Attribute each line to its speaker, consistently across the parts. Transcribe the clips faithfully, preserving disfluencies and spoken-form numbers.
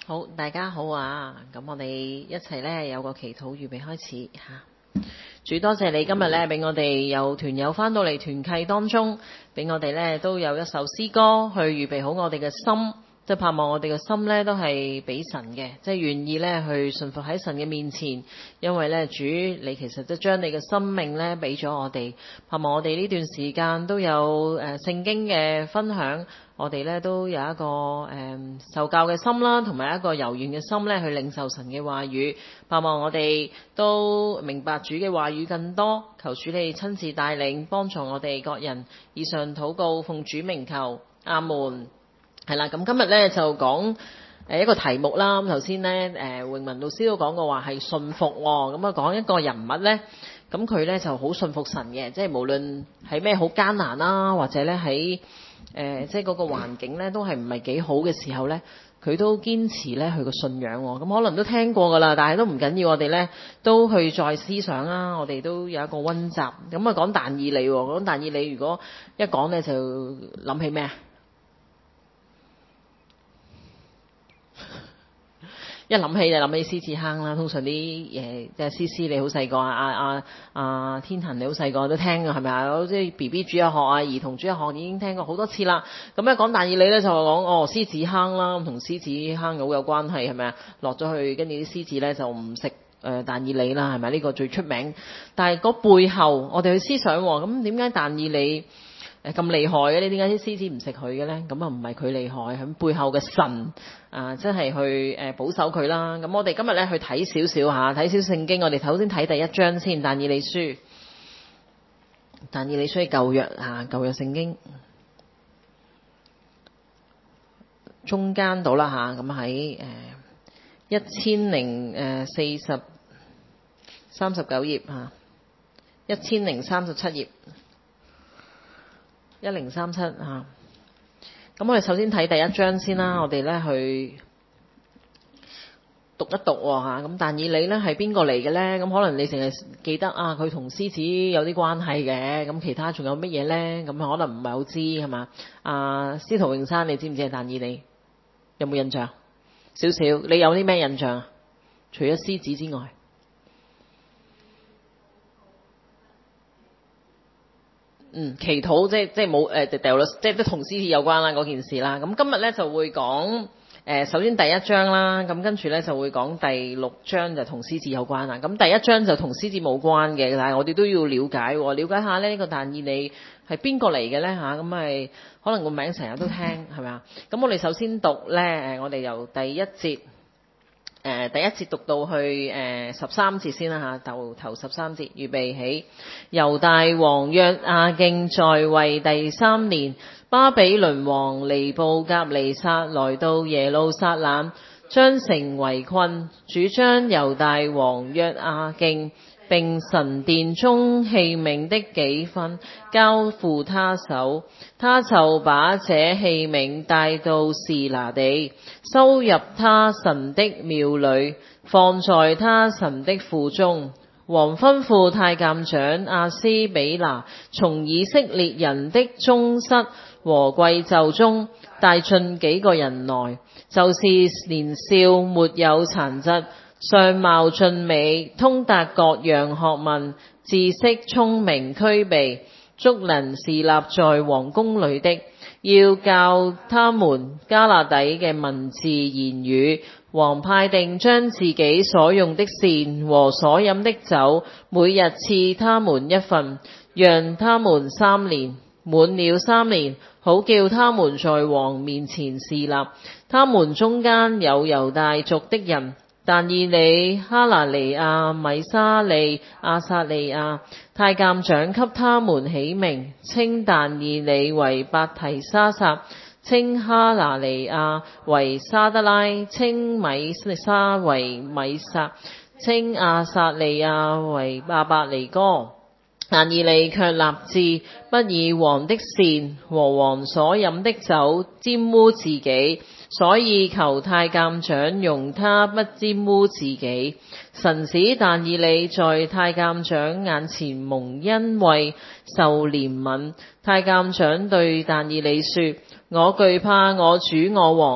Speaker 1: 好，大家好啊！咁我哋一齊呢有個祈禱預備開始吓。主多謝你今日呢俾我哋有團友翻到嚟團契當中，俾我哋呢都有一首詩歌去預備好我哋嘅心，即係盼望我哋嘅心呢都係俾神嘅，即係願意呢去順服喺神嘅面前，因為呢主你其實都將你嘅生命呢俾咗我哋，盼望我哋呢段時間都有誒聖經嘅分享。我哋咧都有一個誒、嗯、受教嘅心啦，同埋一個柔軟嘅心咧，去領受神嘅話語。盼望我哋都明白主嘅話語更多。求主你親自帶領，幫助我哋各人。以上禱告，奉主名求，阿門。係啦，咁今日咧就講誒一個題目啦。咁頭先咧誒詠文老師都講過話係信服喎。咁啊講一個人物咧，咁佢咧就好信服神嘅，即係無論係咩好艱難啦，或者咧喺誒、呃，即係嗰個環境咧，都係唔係幾好嘅時候咧，佢都堅持咧佢個信仰喎。咁可能都聽過噶啦，但係都唔緊要，我哋咧都去再思想啦。我哋都有一個溫習。咁啊，講但以理喎，講但以理，如果一講咧就諗起咩啊？一諗起就諗起獅子坑啦。通常啲誒即係思思你好細個啊，啊啊天恒你好細個都聽㗎係咪啊？即係 B B 主日學啊，兒童主日學已經聽過好多次啦。咁一講但以理咧就話講哦獅子坑啦，咁同獅子坑好有關係係咪啊？落咗去跟住啲獅子咧就唔食誒但以理啦，係咪呢個最出名？但係嗰背後我哋去思想喎，咁點解但以理誒咁厲害嘅？你點解啲獅子唔食佢嘅咧？咁啊唔係佢厲害，喺背後嘅神啊，真係去誒保守佢啦。咁我哋今日咧去睇少少嚇，睇少聖經。我哋首先睇第一章先，但以理書，但以理書係舊約嚇，舊約聖經中間到啦嚇。咁喺誒一千零誒四十三十九頁嚇，一千零三十七頁。一零三七啊，咁我哋首先睇第一章先啦。我哋咧去讀一讀吓。咁但以理咧係邊個嚟嘅咧？咁可能你成日記得啊，佢同獅子有啲關係嘅。咁其他仲有乜嘢咧？咁可能唔係好知係嘛？啊，司徒永山，你知唔知係但以理？有冇印象？少少，你有啲咩印象啊？除咗獅子之外。嗯，祈禱即係即係冇誒掉落，即係都同獅子有關啦嗰件事啦。咁今日咧就會講誒、呃，首先第一章啦，咁跟住咧就會講第六章就同獅子有關啦。咁第一章就同獅子冇關嘅，但係我哋都要了解，了解下咧呢個但以理係邊個嚟嘅咧吓？咁係可能個名成日都聽係咪啊？咁我哋首先讀咧誒，我哋由第一節。誒、呃、第一節讀到去誒十三節先啦嚇，頭頭十三節預備起。猶大王約雅敬在位第三年，巴比倫王尼布甲尼撒來到耶路撒冷，將城圍困，主將猶大王約雅敬並神殿中器皿的幾分交付他手，他就把這器皿帶到示拿地，收入他神的廟裏，放在他神的庫中。王吩咐太監長亞斯比拿從以色列人的宗室和貴冑中帶進幾個人來，就是年少沒有殘疾，相貌俊美，通達各樣學問，知識聰明俱備，足能侍立在王宮裏的，要教他們迦勒底嘅文字言語。王派定將自己所用的膳和所飲的酒，每日賜他們一份，讓他們三年。滿了三年，好叫他們在王面前侍立。他們中間有猶大族的人，但以理、哈拿尼亞、米沙利、亞撒利亞，太監長給他們起名，稱但以理為伯提沙撒，稱哈拿尼亞為沙得拉，稱米沙為米撒，稱亞撒利亞為亞伯尼哥。但以理卻立志不以王的膳和王所飲的酒沾污自己，所以求太監長容他不沾污自己。神使但以理在太監長眼前蒙恩惠，受憐憫。太監長對但以理說：我懼怕我主我王，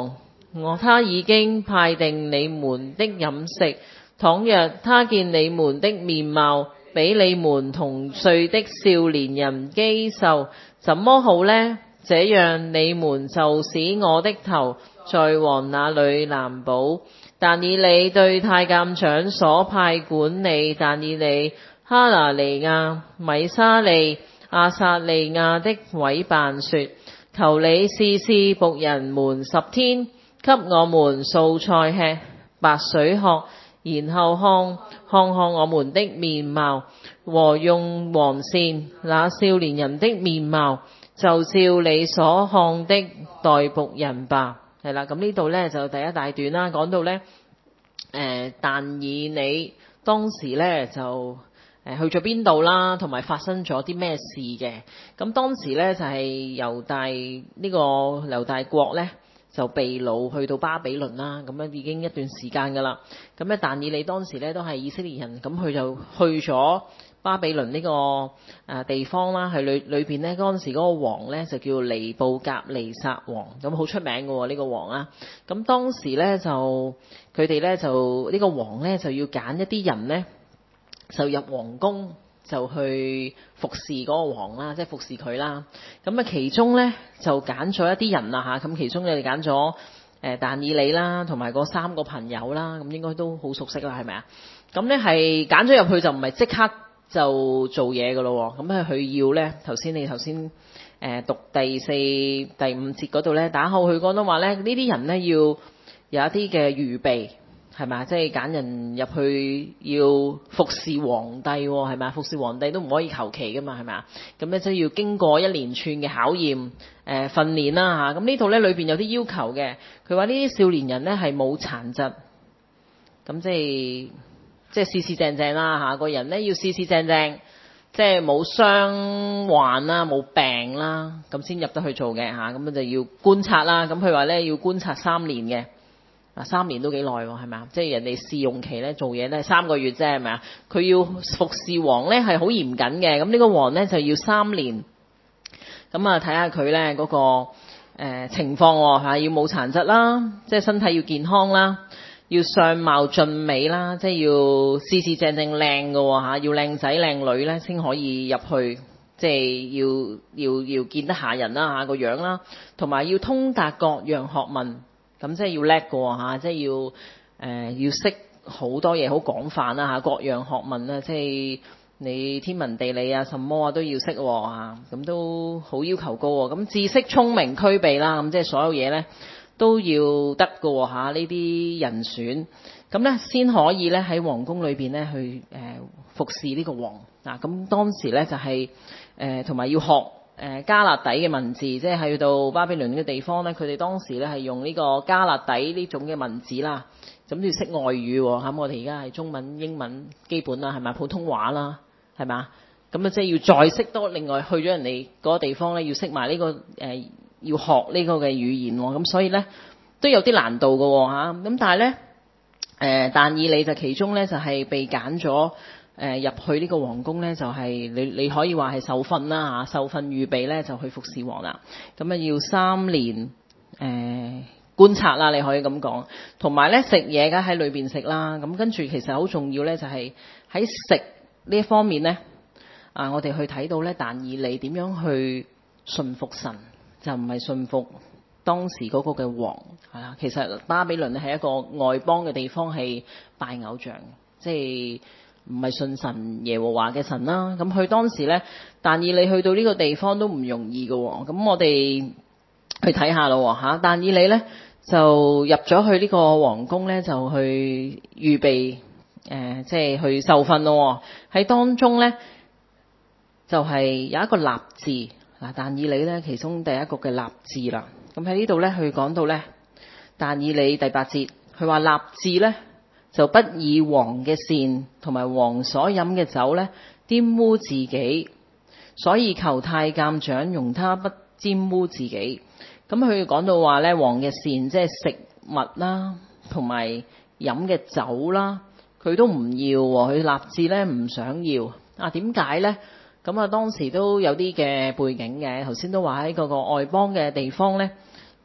Speaker 1: 我他已經派定你們的飲食。倘若他見你們的面貌比你們同歲的少年人肌瘦，怎麼好呢？這樣你們就使我的頭在王那裏難保。但以理對太監長所派管理但以理、哈拿尼亞、米沙利、亞撒利亞的委辦說：求你試試僕人們十天，給我們素菜吃，白水喝，然後看看看我們的面貌和用王膳那少年人的面貌，就照你所看的待僕人吧。係啦，咁呢度呢，就第一大段啦，講到呢，誒、呃、但以理當時呢，就誒去咗邊度啦，同埋發生咗啲咩事嘅。咁當時呢，就係、是、猶大呢、這個猶大國呢，就被擄去到巴比倫啦，咁樣已經一段時間噶啦。咁咧但以理當時呢，都係以色列人，咁佢就去咗巴比倫呢個誒地方啦，喺裏裏邊咧嗰陣時嗰個王咧就叫尼布甲尼撒王，咁好出名嘅喎呢個王啊。咁當時咧就佢哋咧就呢個王咧就要揀一啲人咧就入皇宮就去服侍嗰個王啦，即係服侍佢啦。咁啊其中咧就揀咗一啲人啦嚇，咁其中你哋揀咗誒但以理啦，同埋嗰三個朋友啦，咁應該都好熟悉啦，係咪啊？咁咧係揀咗入去就唔係即刻就做嘢㗎咯喎，咁咧佢要咧頭先你頭先誒讀第四第五節嗰度咧，打後佢講到話咧呢啲人咧要有一啲嘅預備，係咪啊？即係揀人入去要服侍皇帝喎，係咪啊？服侍皇帝都唔可以求其㗎嘛，係咪啊？咁咧即係要經過一連串嘅考驗誒、呃、訓練啦嚇。咁呢度咧裏邊有啲要求嘅，佢話呢啲少年人咧係冇殘疾，咁即係。即係四四正正啦嚇，個人咧要四四正正，即係冇傷患啦，冇病啦，咁先入得去做嘅嚇。咁就要觀察啦。咁佢話咧要觀察三年嘅，嗱三年都幾耐喎，係咪啊？即係人哋試用期咧做嘢咧三個月啫，係咪啊？佢要服侍王咧係好嚴謹嘅。咁呢個王咧就要三年。咁啊睇下佢咧嗰個誒、呃、情況喎嚇，要冇殘疾啦，即係身體要健康啦。要相貌俊美啦，即係要四四正正靚嘅喎嚇，要靚仔靚女咧先可以入去，即係要要要見得下人啦嚇個樣啦，同埋要通達各樣學問，咁即係要叻嘅喎嚇，即係要誒、呃、要識好多嘢，好廣泛啦嚇，各樣學問啦，即係你天文地理啊、什麼啊都要識喎嚇，咁都好要求高喎，咁知識聰明俱備啦，咁即係所有嘢咧。都要得嘅喎嚇，呢啲人選咁咧先可以咧喺皇宮裏邊咧去誒、呃、服侍呢個王嗱。咁、啊、當時咧就係誒同埋要學誒、呃、加勒底嘅文字，即係去到巴比倫嘅地方咧，佢哋當時咧係用呢個加勒底呢種嘅文字啦。咁要識外語喎嚇，我哋而家係中文、英文基本啦，係咪普通話啦，係嘛？咁啊即係要再識多，另外去咗人哋嗰個地方咧，要識埋呢個誒。呃要學呢個嘅語言喎，咁所以咧都有啲難度嘅喎嚇。咁但係咧誒，但以理就其中咧就係被揀咗誒入去呢個皇宮咧，就係你你可以話係受訓啦嚇，受訓預備咧就去服侍王啦。咁啊要三年誒觀察啦，你可以咁講。同埋咧食嘢梗喺裏邊食啦。咁跟住其實好重要咧，就係喺食呢一方面咧啊，我哋去睇到咧但以理點樣去順服神。就唔係信服當時嗰個嘅王係啦，其實巴比倫係一個外邦嘅地方，係拜偶像，即係唔係信神耶和華嘅神啦。咁佢當時咧，但以理去到呢個地方都唔容易嘅喎。咁我哋去睇下咯嚇，但以理咧就入咗去呢個皇宮咧，就去預備誒、呃，即係去受訓咯。喺當中咧就係、是、有一個立志。嗱，但以理咧，其中第一個嘅立志啦。咁喺呢度咧，佢講到咧，但以理第八節，佢話立志咧就不以王嘅膳同埋王所飲嘅酒咧玷污自己，所以求太監長容他不玷污自己。咁佢講到話咧，王嘅膳即係食物啦，同埋飲嘅酒啦，佢都唔要喎。佢立志咧唔想要啊？點解咧？咁啊，當時都有啲嘅背景嘅。頭先都話喺嗰個外邦嘅地方咧，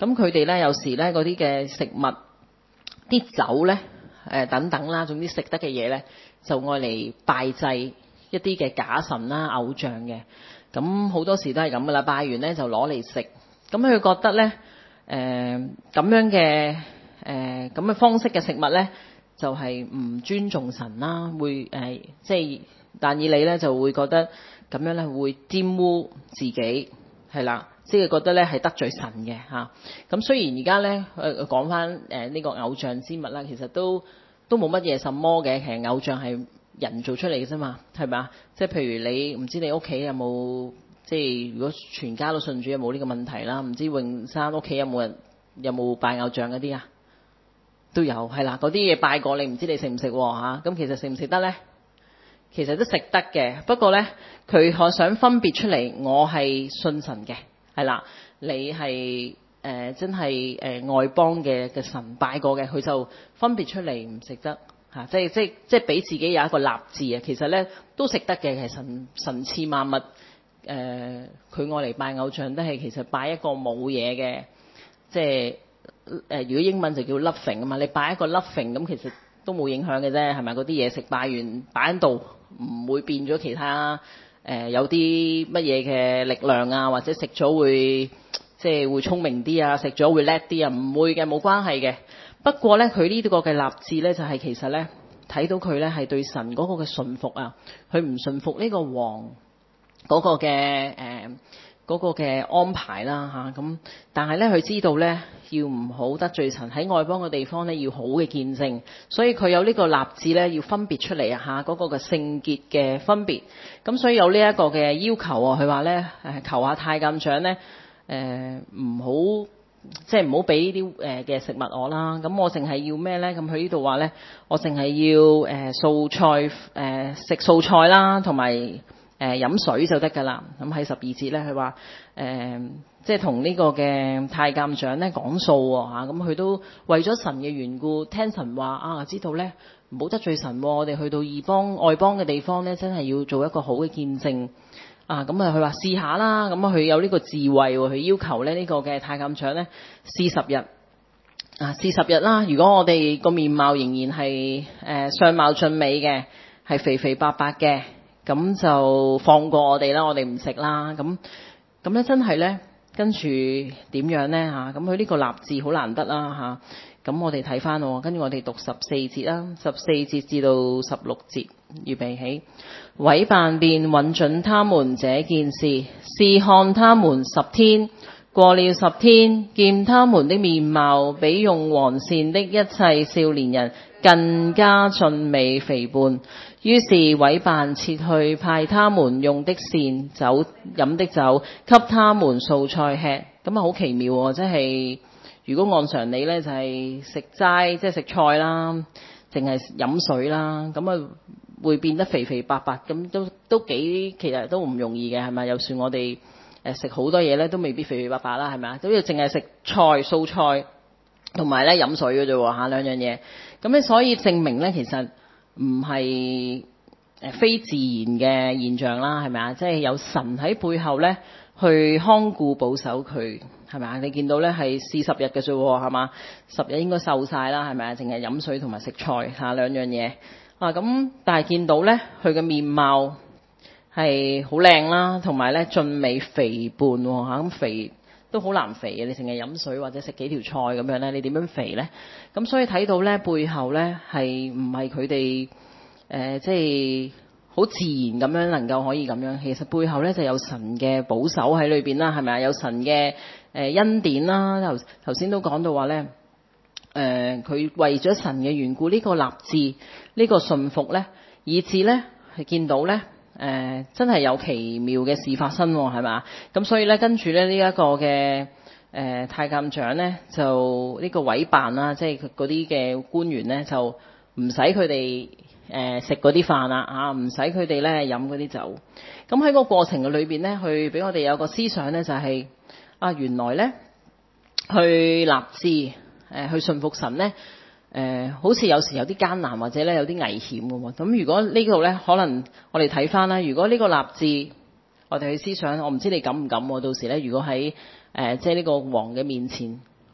Speaker 1: 咁佢哋咧有時咧嗰啲嘅食物、啲酒咧、誒等等啦，總之食得嘅嘢咧，就愛嚟拜祭一啲嘅假神啦、偶像嘅。咁好多時都係咁噶啦，拜完咧就攞嚟食。咁佢覺得咧，誒咁樣嘅誒咁嘅方式嘅食物咧，就係唔尊重神啦，會誒即係但以理咧就會覺得咁樣咧會玷污自己，係啦，即係覺得咧係得罪神嘅嚇。咁雖然而家咧誒講翻誒呢個偶像之物啦，其實都都冇乜嘢什麼嘅，其實偶像係人做出嚟嘅啫嘛，係咪啊？即係譬如你唔知你屋企有冇，即係如果全家都信主有冇呢個問題啦？唔知泳山屋企有冇人有冇拜偶像嗰啲啊？都有係啦，嗰啲嘢拜過你唔知你食唔食嚇？咁其實食唔食得咧？其實都食得嘅，不過咧佢可想分別出嚟，我係信神嘅，係啦，你係誒、呃、真係誒、呃、外邦嘅嘅神拜過嘅，佢就分別出嚟唔食得嚇，即係即係即係俾自己有一個立志啊。其實咧都食得嘅，其實神神賜萬物誒，佢愛嚟拜偶像都係其實拜一個冇嘢嘅，即係誒、呃、如果英文就叫 nothing 啊嘛，你拜一個 nothing 咁其實都冇影響嘅啫，係咪？嗰啲嘢食拜完擺喺度，唔會變咗其他誒、呃、有啲乜嘢嘅力量啊，或者食咗會即係會聰明啲啊，食咗會叻啲啊，唔會嘅，冇關係嘅。不過咧，佢呢個嘅立志咧，就係、是、其實咧睇到佢咧係對神嗰個嘅順服啊，佢唔順服呢個王嗰個嘅誒嗰個嘅安排啦嚇咁。但係咧佢知道咧要唔好得罪神，喺外邦嘅地方咧要好嘅見證，所以佢有呢個立志咧要分別出嚟啊嚇嗰個嘅聖潔嘅分別。咁所以有呢一個嘅要求啊，佢話咧誒求下太監長咧誒唔好。即係唔好俾呢啲誒嘅食物我啦，咁我淨係要咩咧？咁佢呢度話咧，我淨係要誒、呃、素菜誒、呃、食素菜啦，同埋誒飲水就得㗎啦。咁喺十二節咧，佢話誒即係同呢個嘅太監長咧講數喎嚇，咁佢都為咗神嘅緣故，聽神話啊，知道咧唔好得罪神喎，我哋去到異邦外邦嘅地方咧，真係要做一個好嘅見證。啊，咁啊，佢話試下啦，咁啊，佢有呢個智慧喎，佢要求咧呢個嘅太監長咧試十日，啊，試十日啦。如果我哋個面貌仍然係誒、呃、相貌俊美嘅，係肥肥白白嘅，咁就放過我哋啦，我哋唔食啦。咁咁咧真係咧，跟住點樣咧嚇？咁佢呢個立志好難得啦嚇。咁我哋睇翻喎，跟住我哋讀十四節啦，十四節至到十六節，預備起。委辦便允准他們這件事，試看他們十天。過了十天，見他們的面貌比用黃鱔的一切少年人更加俊美肥胖，於是委辦撤去派他們用的膳酒飲的酒，給他們素菜吃。咁啊好奇妙喎，即係如果按常理呢，就係食齋，即係食菜啦，淨係飲水啦，咁啊會變得肥肥白白，咁都都幾其實都唔容易嘅，係咪？就算我哋誒食好多嘢咧，都未必肥肥白白啦，係咪啊？都要淨係食菜素菜，同埋咧飲水嘅啫喎嚇，兩樣嘢。咁咧所以證明咧，其實唔係誒非自然嘅現象啦，係咪啊？即係有神喺背後咧去看顧保守佢，係咪啊？你見到咧係四十日嘅啫喎，係嘛？十日應該瘦晒啦，係咪啊？淨係飲水同埋食菜嚇兩樣嘢啊。咁但係見到咧佢嘅面貌係好靚啦，同埋咧俊美肥胖喎嚇，咁肥都好難肥嘅。你淨係飲水或者食幾條菜咁樣咧，你點樣肥咧？咁所以睇到咧背後咧係唔係佢哋誒即係好自然咁樣能夠可以咁樣？其實背後咧就有神嘅保守喺裏邊啦，係咪啊？有神嘅誒恩典啦。頭頭先都講到話咧，誒佢為咗神嘅緣故，呢個立志，呢個順服咧，以至咧係見到咧。誒、呃、真係有奇妙嘅事發生喎，係嘛？咁所以咧，跟住咧呢一、這個嘅誒、呃、太監長咧，就呢個委辦啦，即係嗰啲嘅官員咧，就唔使佢哋誒食嗰啲飯啦嚇，唔使佢哋咧飲嗰啲酒。咁喺個過程嘅裏邊咧，去俾我哋有個思想咧，就係、是、啊原來咧去立志誒、呃、去順服神咧。誒、呃，好似有時有啲艱難，或者咧有啲危險嘅喎。咁如果呢度咧，可能我哋睇翻啦。如果呢個立志，我哋去思想，我唔知你敢唔敢喎。到時咧，如果喺誒、呃、即係呢個王嘅面前，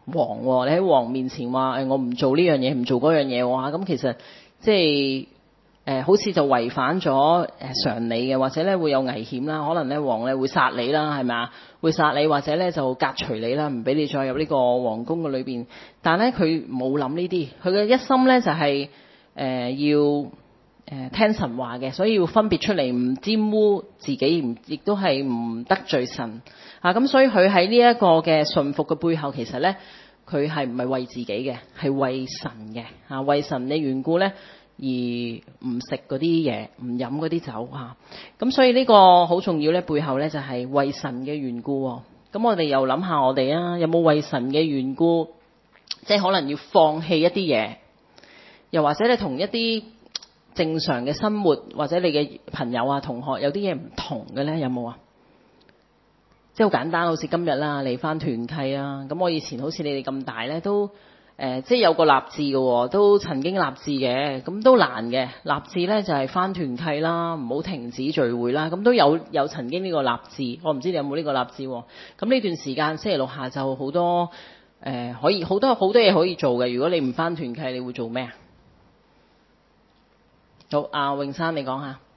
Speaker 1: 王喎，你喺王面前話誒我唔做呢樣嘢，唔做嗰樣嘢喎，咁其實即係。誒、呃、好似就違反咗誒、呃、常理嘅，或者咧會有危險啦，可能咧王咧會殺你啦，係咪啊？會殺你，或者咧就革除你啦，唔俾你再入呢個皇宮嘅裏邊。但係咧佢冇諗呢啲，佢嘅一心咧就係、是、誒、呃、要誒、呃、聽神話嘅，所以要分別出嚟，唔沾污自己，唔亦都係唔得罪神啊。咁所以佢喺呢一個嘅順服嘅背後，其實咧佢係唔係為自己嘅，係為神嘅啊，為神嘅緣故咧。而唔食嗰啲嘢，唔飲嗰啲酒嚇，咁所以呢個好重要咧。背後咧就係為神嘅緣故。咁我哋又諗下我哋啊，有冇為神嘅緣故，即係可能要放棄一啲嘢，又或者你同一啲正常嘅生活，或者你嘅朋友啊、同學有啲嘢唔同嘅咧，有冇啊？即係好簡單，好似今日啦，嚟返團契啊。咁我以前好似你哋咁大咧，都。誒、呃，即係有個立志嘅，都曾經立志嘅，咁都難嘅。立志咧就係返團契啦，唔好停止聚會啦，咁都有有曾經呢個立志。我唔知你有冇呢個立志。咁呢段時間星期六下晝好多誒、呃，可以好多好多嘢可以做嘅。如果你唔返團契，你會做咩啊？好，阿泳山你講下，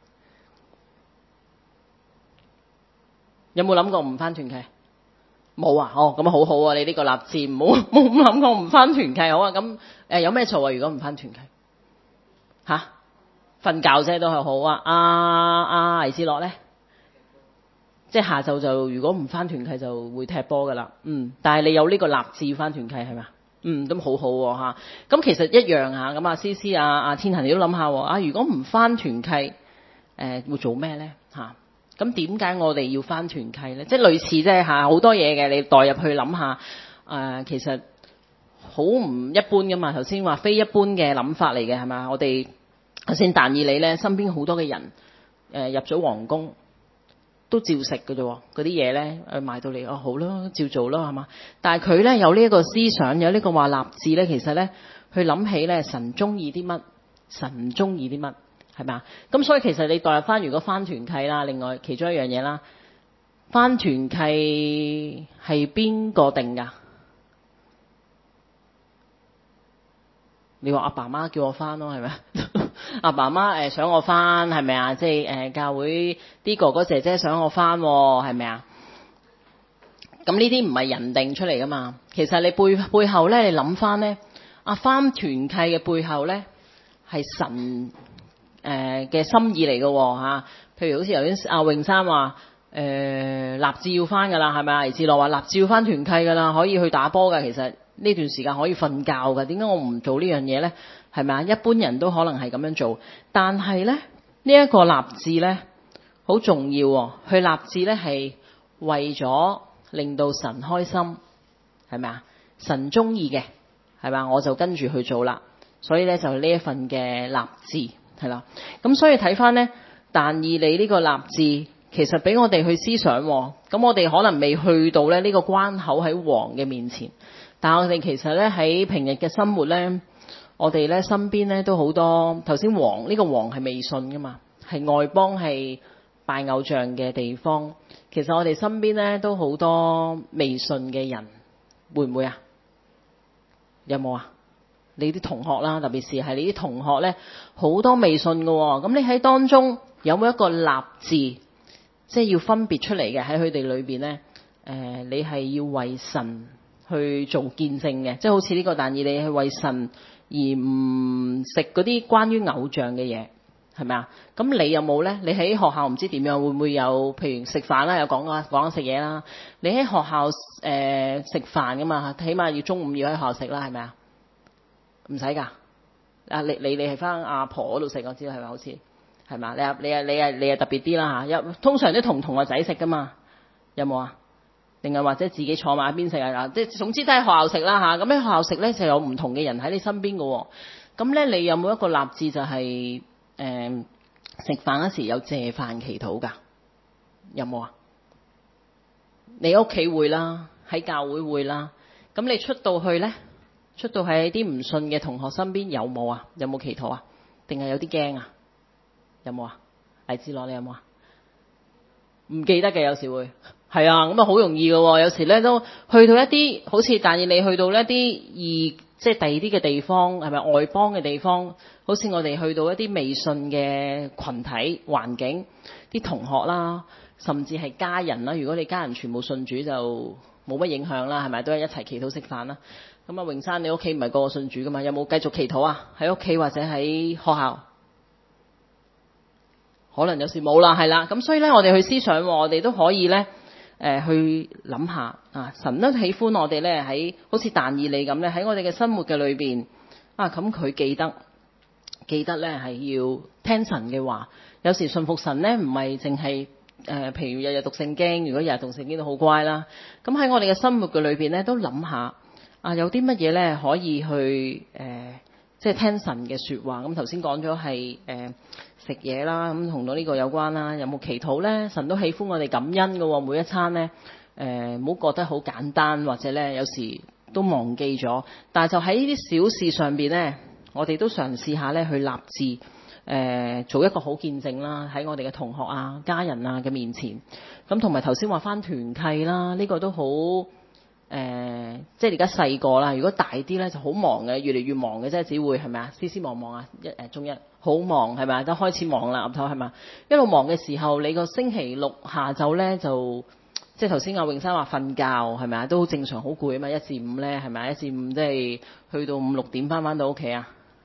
Speaker 1: 有冇諗過唔返團契？冇啊，哦，咁好好啊！你呢個立志，冇冇諗過唔返團契好啊？咁誒、呃、有咩錯啊？如果唔返團契，吓瞓覺啫都係好啊！阿阿黎志樂咧，即係下晝就如果唔返團契就會踢波噶啦，嗯，但係你有呢個立志返團契係咪？嗯，咁好好喎嚇。咁其實一樣嚇，咁啊思思啊啊天恒你都諗下喎，啊如果唔返團契，誒、呃、會做咩咧嚇？咁點解我哋要返團契呢？即係類似啫嚇，好多嘢嘅，你代入去諗下，誒、呃、其實好唔一般噶嘛。頭先話非一般嘅諗法嚟嘅係嘛？我哋頭先但以理呢，身邊好多嘅人誒、呃、入咗皇宮都照食嘅啫，嗰啲嘢呢，誒賣到嚟哦好啦，照做啦係嘛？但係佢呢，有呢一個思想，有呢個話立志呢，其實呢，佢諗起呢，神中意啲乜，神唔中意啲乜。係咪啊？咁所以其實你代入翻，如果翻團契啦，另外其中一樣嘢啦，翻團契係邊個定㗎？你話阿爸媽叫我翻咯，係咪？阿爸媽誒想我翻，係咪啊？即係誒教會啲哥哥姐姐想我翻，係咪啊？咁呢啲唔係人定出嚟噶嘛？其實你背背後咧，你諗翻咧，阿翻團契嘅背後咧係神。誒嘅、呃、心意嚟嘅喎，譬如好似頭先阿泳山話誒、呃、立志要翻㗎啦，係咪啊？黎志樂話立志要翻團契㗎啦，可以去打波㗎。其實呢段時間可以瞓覺㗎。點解我唔做呢樣嘢呢？係咪啊？一般人都可能係咁樣做，但係呢，呢、這、一個立志呢，好重要喎。去立志呢係為咗令到神開心，係咪啊？神中意嘅係咪？我就跟住去做啦。所以呢，就呢一份嘅立志。係啦，咁所以睇翻呢，但以理呢個立志，其實俾我哋去思想，咁我哋可能未去到咧呢個關口喺王嘅面前，但係我哋其實咧喺平日嘅生活咧，我哋咧身邊咧都好多。頭先王呢個王係未信噶嘛，係外邦係拜偶像嘅地方。其實我哋身邊咧都好多未信嘅人，會唔會啊？有冇啊？你啲同學啦，特別是係你啲同學咧，好多未信嘅喎。咁你喺當中有冇一個立志，即係要分別出嚟嘅喺佢哋裏邊咧？誒、呃，你係要為神去做見證嘅，即係好似呢個但以理係為神而唔食嗰啲關於偶像嘅嘢，係咪啊？咁你有冇咧？你喺學校唔知點樣，會唔會有？譬如食飯啦，有講啊講食嘢啦。你喺學校誒食、呃、飯噶嘛？起碼要中午要喺學校食啦，係咪啊？唔使㗎，啊你你你係翻阿婆嗰度食，我知道係咪？好似係嘛？你啊你啊你啊你啊特別啲啦嚇，有通常都同同學仔食㗎嘛，有冇啊？定係或者自己坐埋一邊食啊？即係總之都喺學校食啦嚇。咁喺學校食咧就有唔同嘅人喺你身邊㗎喎。咁咧你有冇一個立志就係誒食飯嗰時有謝飯祈禱㗎？有冇啊？你屋企會啦，喺教會會啦。咁你出到去咧？出到喺啲唔信嘅同學身邊有冇啊？有冇祈禱啊？定係有啲驚啊？有冇啊？黎志樂你有冇啊？唔記得嘅有時會係啊，咁啊好容易嘅喎。有時咧都去到一啲好似但以理去到一啲異即係第二啲嘅地方，係咪外邦嘅地方？好似我哋去到一啲未信嘅群體環境，啲同學啦，甚至係家人啦。如果你家人全部信主就冇乜影響啦，係咪都係一齊祈禱食飯啦？咁啊，榮山你屋企唔係個個信主噶嘛？有冇繼續祈禱啊？喺屋企或者喺學校？可能有時冇啦，係啦。咁所以咧，我哋去思想，我哋都可以咧。誒、呃、去諗下啊！神都喜歡我哋咧，喺好似但以理咁咧，喺我哋嘅生活嘅裏邊啊，咁佢記得記得咧係要聽神嘅話。有時信服神咧，唔係淨係誒，譬如日日讀聖經。如果日日讀聖經都好乖啦。咁喺我哋嘅生活嘅裏邊咧，都諗下啊，有啲乜嘢咧可以去誒，即、呃、係、就是、聽神嘅説話。咁頭先講咗係誒。食嘢啦，咁同到呢個有關啦。有冇祈禱呢？神都喜歡我哋感恩嘅喎，每一餐呢，誒唔好覺得好簡單，或者呢有時都忘記咗。但係就喺呢啲小事上邊呢，我哋都嘗試下呢去立志，誒、呃、做一個好見證啦，喺我哋嘅同學啊、家人啊嘅面前。咁同埋頭先話返團契啦，呢、這個都好誒、呃，即係而家細個啦。如果大啲呢，就好忙嘅，越嚟越忙嘅，即係只會係咪啊？思思忙忙啊，一誒中一。好忙係咪？都開始忙啦，岌頭係咪？一路忙嘅時候，你個星期六下晝咧就即係頭先阿永生話瞓覺係咪啊？都好正常，好攰啊嘛！一至五咧係咪？一至五即係去到五六點翻返到屋企啊？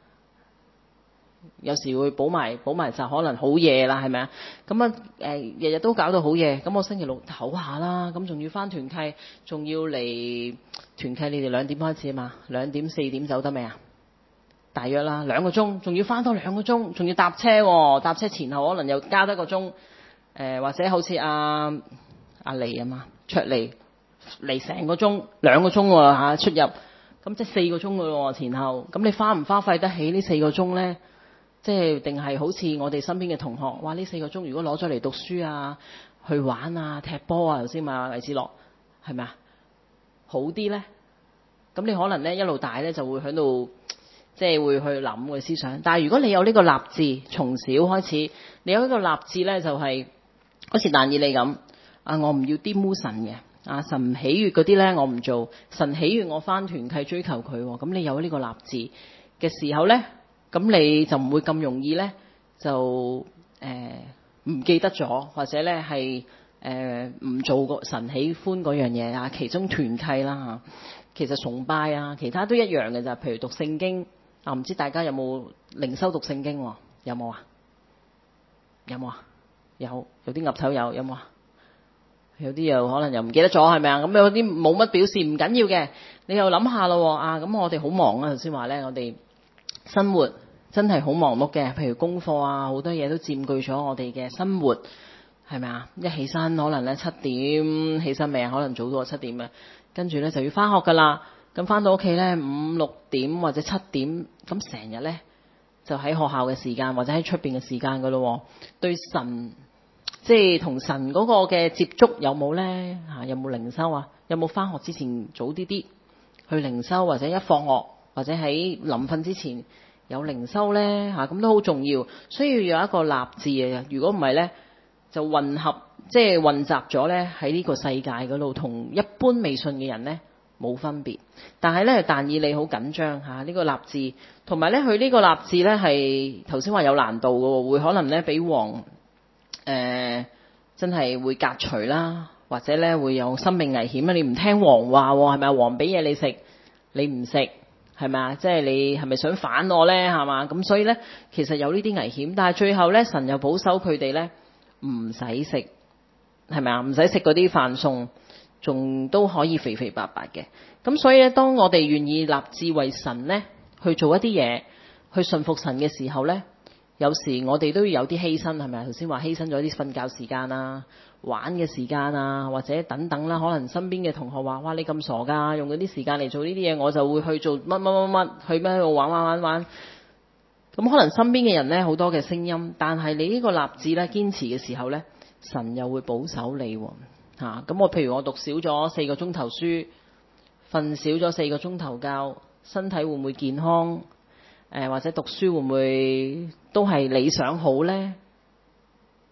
Speaker 1: 有時會補埋補埋就可能好夜啦，係咪啊？咁啊誒日日都搞到好夜，咁我星期六唞下啦，咁仲要翻團契，仲要嚟團契，你哋兩點開始啊嘛？兩點四點走得未啊？大約啦，兩個鐘，仲要翻多兩個鐘，仲要搭車喎，搭車前後可能又加多個鐘，誒、呃、或者好似阿阿黎啊嘛，出嚟嚟成個鐘，兩個鐘喎嚇出入，咁即係四個鐘嘅咯前後，咁你花唔花費得起呢四個鐘呢？即係定係好似我哋身邊嘅同學，哇！呢四個鐘如果攞咗嚟讀書啊、去玩啊、踢波啊，頭先嘛黎志樂係咪啊？好啲呢？咁你可能呢一路大呢就會喺度。即係會去諗嘅思想，但係如果你有呢個立志，從小開始，你有呢個立志呢，就係好似但以理咁啊，我唔要玷污神嘅啊，神喜悅嗰啲呢，我唔做，神喜悅我返團契追求佢，咁你有呢個立志嘅時候呢，咁你就唔會咁容易呢，就誒唔記得咗，或者呢係誒唔做個神喜歡嗰樣嘢啊，其中團契啦嚇，其實崇拜啊，其他都一樣嘅咋，譬如讀聖經。啊！唔知大家有冇靈修讀聖經喎？有冇啊？有冇啊？有，有啲岌頭有，有冇啊？有啲又可能又唔記得咗，係咪啊？咁有啲冇乜表示，唔緊要嘅。你又諗下咯啊！咁我哋好忙啊，頭先話咧，我哋生活真係好忙碌嘅，譬如功課啊，好多嘢都佔據咗我哋嘅生活，係咪啊？一起身可能咧七點起身未啊？可能早過七點啊，跟住咧就要返學㗎啦。咁返到屋企咧五六點或者七點，咁成日咧就喺學校嘅時間或者喺出邊嘅時間噶咯。對神即係同神嗰個嘅接觸有冇咧？嚇有冇靈修啊？有冇返學之前早啲啲去靈修，或者一放學或者喺臨瞓之前有靈修咧？嚇咁都好重要，需要有一個立志嘅。如果唔係咧，就混合即係混雜咗咧喺呢個世界嗰度，同一般未信嘅人咧。冇分別，但係咧，但以理好緊張嚇呢個立志，同埋咧佢呢個立志咧係頭先話有難度嘅喎，會可能咧俾王誒、呃、真係會革除啦，或者咧會有生命危險啊！你唔聽王話喎，係咪啊？王俾嘢你食，你唔食係咪啊？即係你係咪想反我咧？係嘛？咁所以咧，其實有呢啲危險，但係最後咧，神又保守佢哋咧唔使食，係咪啊？唔使食嗰啲飯餸。仲都可以肥肥白白嘅，咁所以咧，當我哋願意立志為神咧去做一啲嘢，去順服神嘅時候咧，有時我哋都要有啲犧牲，係咪啊？頭先話犧牲咗啲瞓覺時間啊、玩嘅時間啊，或者等等啦。可能身邊嘅同學話：哇，你咁傻㗎，用嗰啲時間嚟做呢啲嘢，我就會去做乜乜乜乜，去咩度玩玩玩玩。咁可能身邊嘅人咧好多嘅聲音，但係你呢個立志咧堅持嘅時候咧，神又會保守你喎。嚇！咁我譬如我讀少咗四個鐘頭書，瞓少咗四個鐘頭覺，身體會唔會健康？誒、呃、或者讀書會唔會都係理想好呢？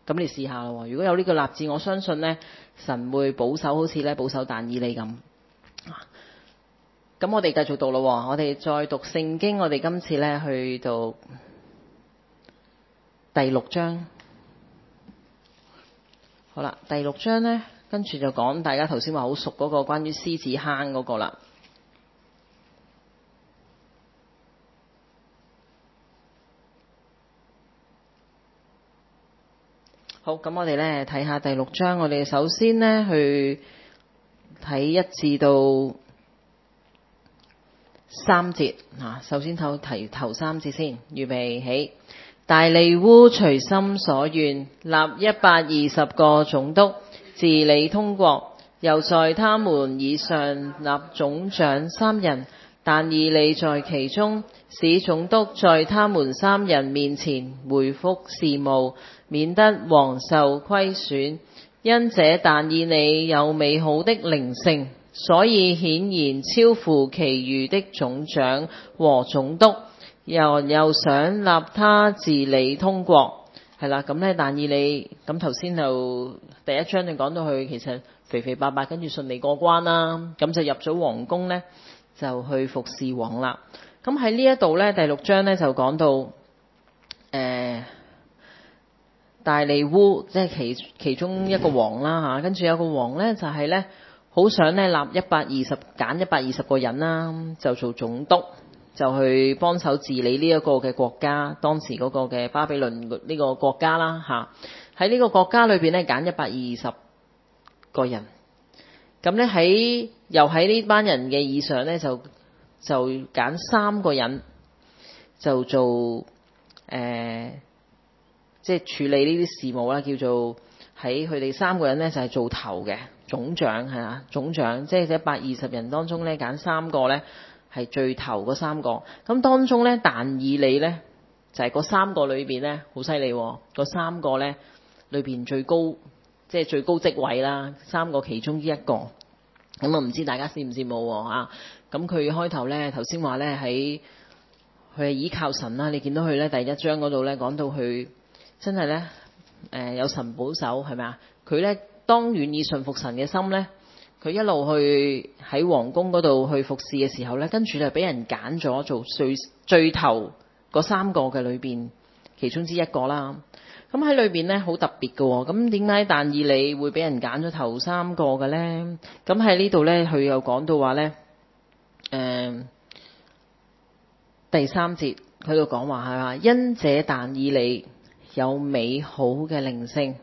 Speaker 1: 咁你試下咯。如果有呢個立志，我相信咧神會保守，好似咧保守但以理咁。咁我哋繼續讀咯，我哋再讀聖經，我哋今次咧去到第六章。好啦，第六章咧，跟住就講大家頭先話好熟嗰個關於獅子坑嗰個啦。好，咁我哋咧睇下第六章，我哋首先咧去睇一至到三節啊。首先睇提頭三節先，預備起。大利烏隨心所願，立一百二十個總督治理通國，又在他們以上立總長三人，但以理在其中，使總督在他們三人面前回覆事務，免得王受虧損。因這但以理有美好的靈性，所以顯然超乎其餘的總長和總督，又又想立他治理通國。係啦，咁咧但以理咁頭先就第一章就講到佢其實肥肥白白，跟住順利過關啦，咁就入咗皇宮咧，就去服侍王啦。咁喺呢一度咧，第六章咧就講到誒、呃、大利烏即係其其中一個王啦嚇，跟住有個王咧就係咧好想咧立一百二十揀一百二十個人啦，就做總督，就去幫手治理呢一個嘅國家，當時嗰個嘅巴比倫呢個國家啦嚇。喺呢個國家裏邊咧揀一百二十個人，咁咧喺又喺呢班人嘅以上咧就就揀三個人就做誒、呃，即係處理呢啲事務啦，叫做喺佢哋三個人咧就係做頭嘅總長係啊，總長即係一百二十人當中咧揀三個咧係最頭嗰三個。咁當中咧但以理咧就係、是、嗰三個裏邊咧好犀利，嗰三個咧裏邊最高即係最高職位啦，三個其中之一個。咁啊唔知大家羨唔羨慕啊？咁佢開頭咧頭先話咧喺佢係倚靠神啦，你見到佢咧第一章嗰度咧講到佢真係咧誒有神保守係咪啊？佢咧當願意順服神嘅心咧，佢一路去喺皇宮嗰度去服侍嘅時候咧，跟住就俾人揀咗做最最頭嗰三個嘅裏邊其中之一個啦。咁喺裏邊咧好特別嘅喎，咁點解但以理會俾人揀咗頭三個嘅咧？咁喺呢度咧，佢又講到話咧，誒、呃、第三節佢度講話係嘛，因這但以理有美好嘅靈性，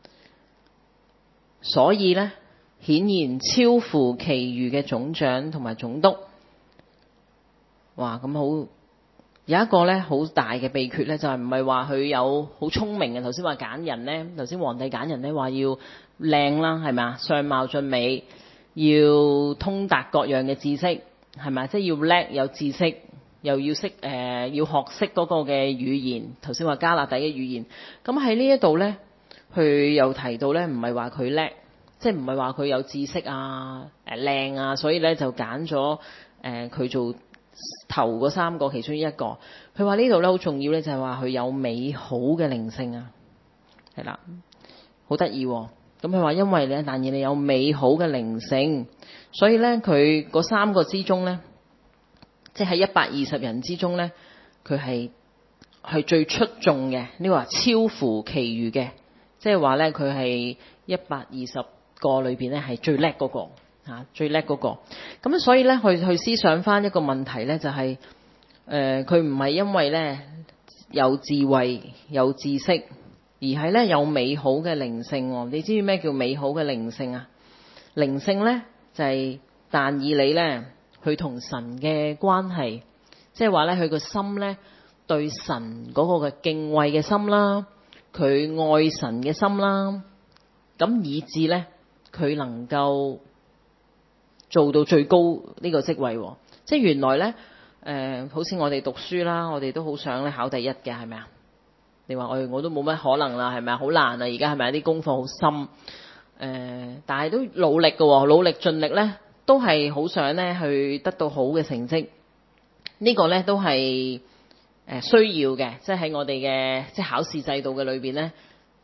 Speaker 1: 所以咧顯然超乎其餘嘅總長同埋總督。哇！咁好。有一個咧好大嘅秘訣咧，就係唔係話佢有好聰明嘅。頭先話揀人咧，頭先皇帝揀人咧話要靚啦，係咪啊？相貌俊美，要通達各樣嘅知識，係咪啊？即係要叻有知識，又要識誒、呃，要學識嗰個嘅語言。頭先話加勒底嘅語言，咁喺呢一度咧，佢又提到咧，唔係話佢叻，即係唔係話佢有知識啊、誒靚啊，所以咧就揀咗誒佢做頭嗰三個其中一個。佢話呢度咧好重要咧，就係話佢有美好嘅靈性啊，係啦，好得意。咁佢話因為咧，但以理有美好嘅靈性，所以咧佢嗰三個之中咧，即係喺一百二十人之中咧，佢係係最出眾嘅。呢個話超乎其餘嘅，即係話咧佢係一百二十個裏邊咧係最叻嗰個。嚇，最叻嗰個。咁所以咧，去去思想翻一個問題咧，就係誒佢唔係因為咧有智慧有知識，而係咧有美好嘅靈性。你知唔知咩叫美好嘅靈性啊？靈性咧就係但以理咧，佢同神嘅關係，即係話咧佢個心咧對神嗰個嘅敬畏嘅心啦，佢愛神嘅心啦，咁以致咧佢能夠做到最高呢個職位。即係原來咧，誒、呃，好似我哋讀書啦，我哋都好想咧考第一嘅，係咪啊？你話我我都冇乜可能啦，係咪啊？好難啊！而家係咪啲功課好深？誒、呃，但係都努力嘅，努力盡力咧，都係好想咧去得到好嘅成績。這個、呢個咧都係誒需要嘅，即係喺我哋嘅即係考試制度嘅裏邊咧，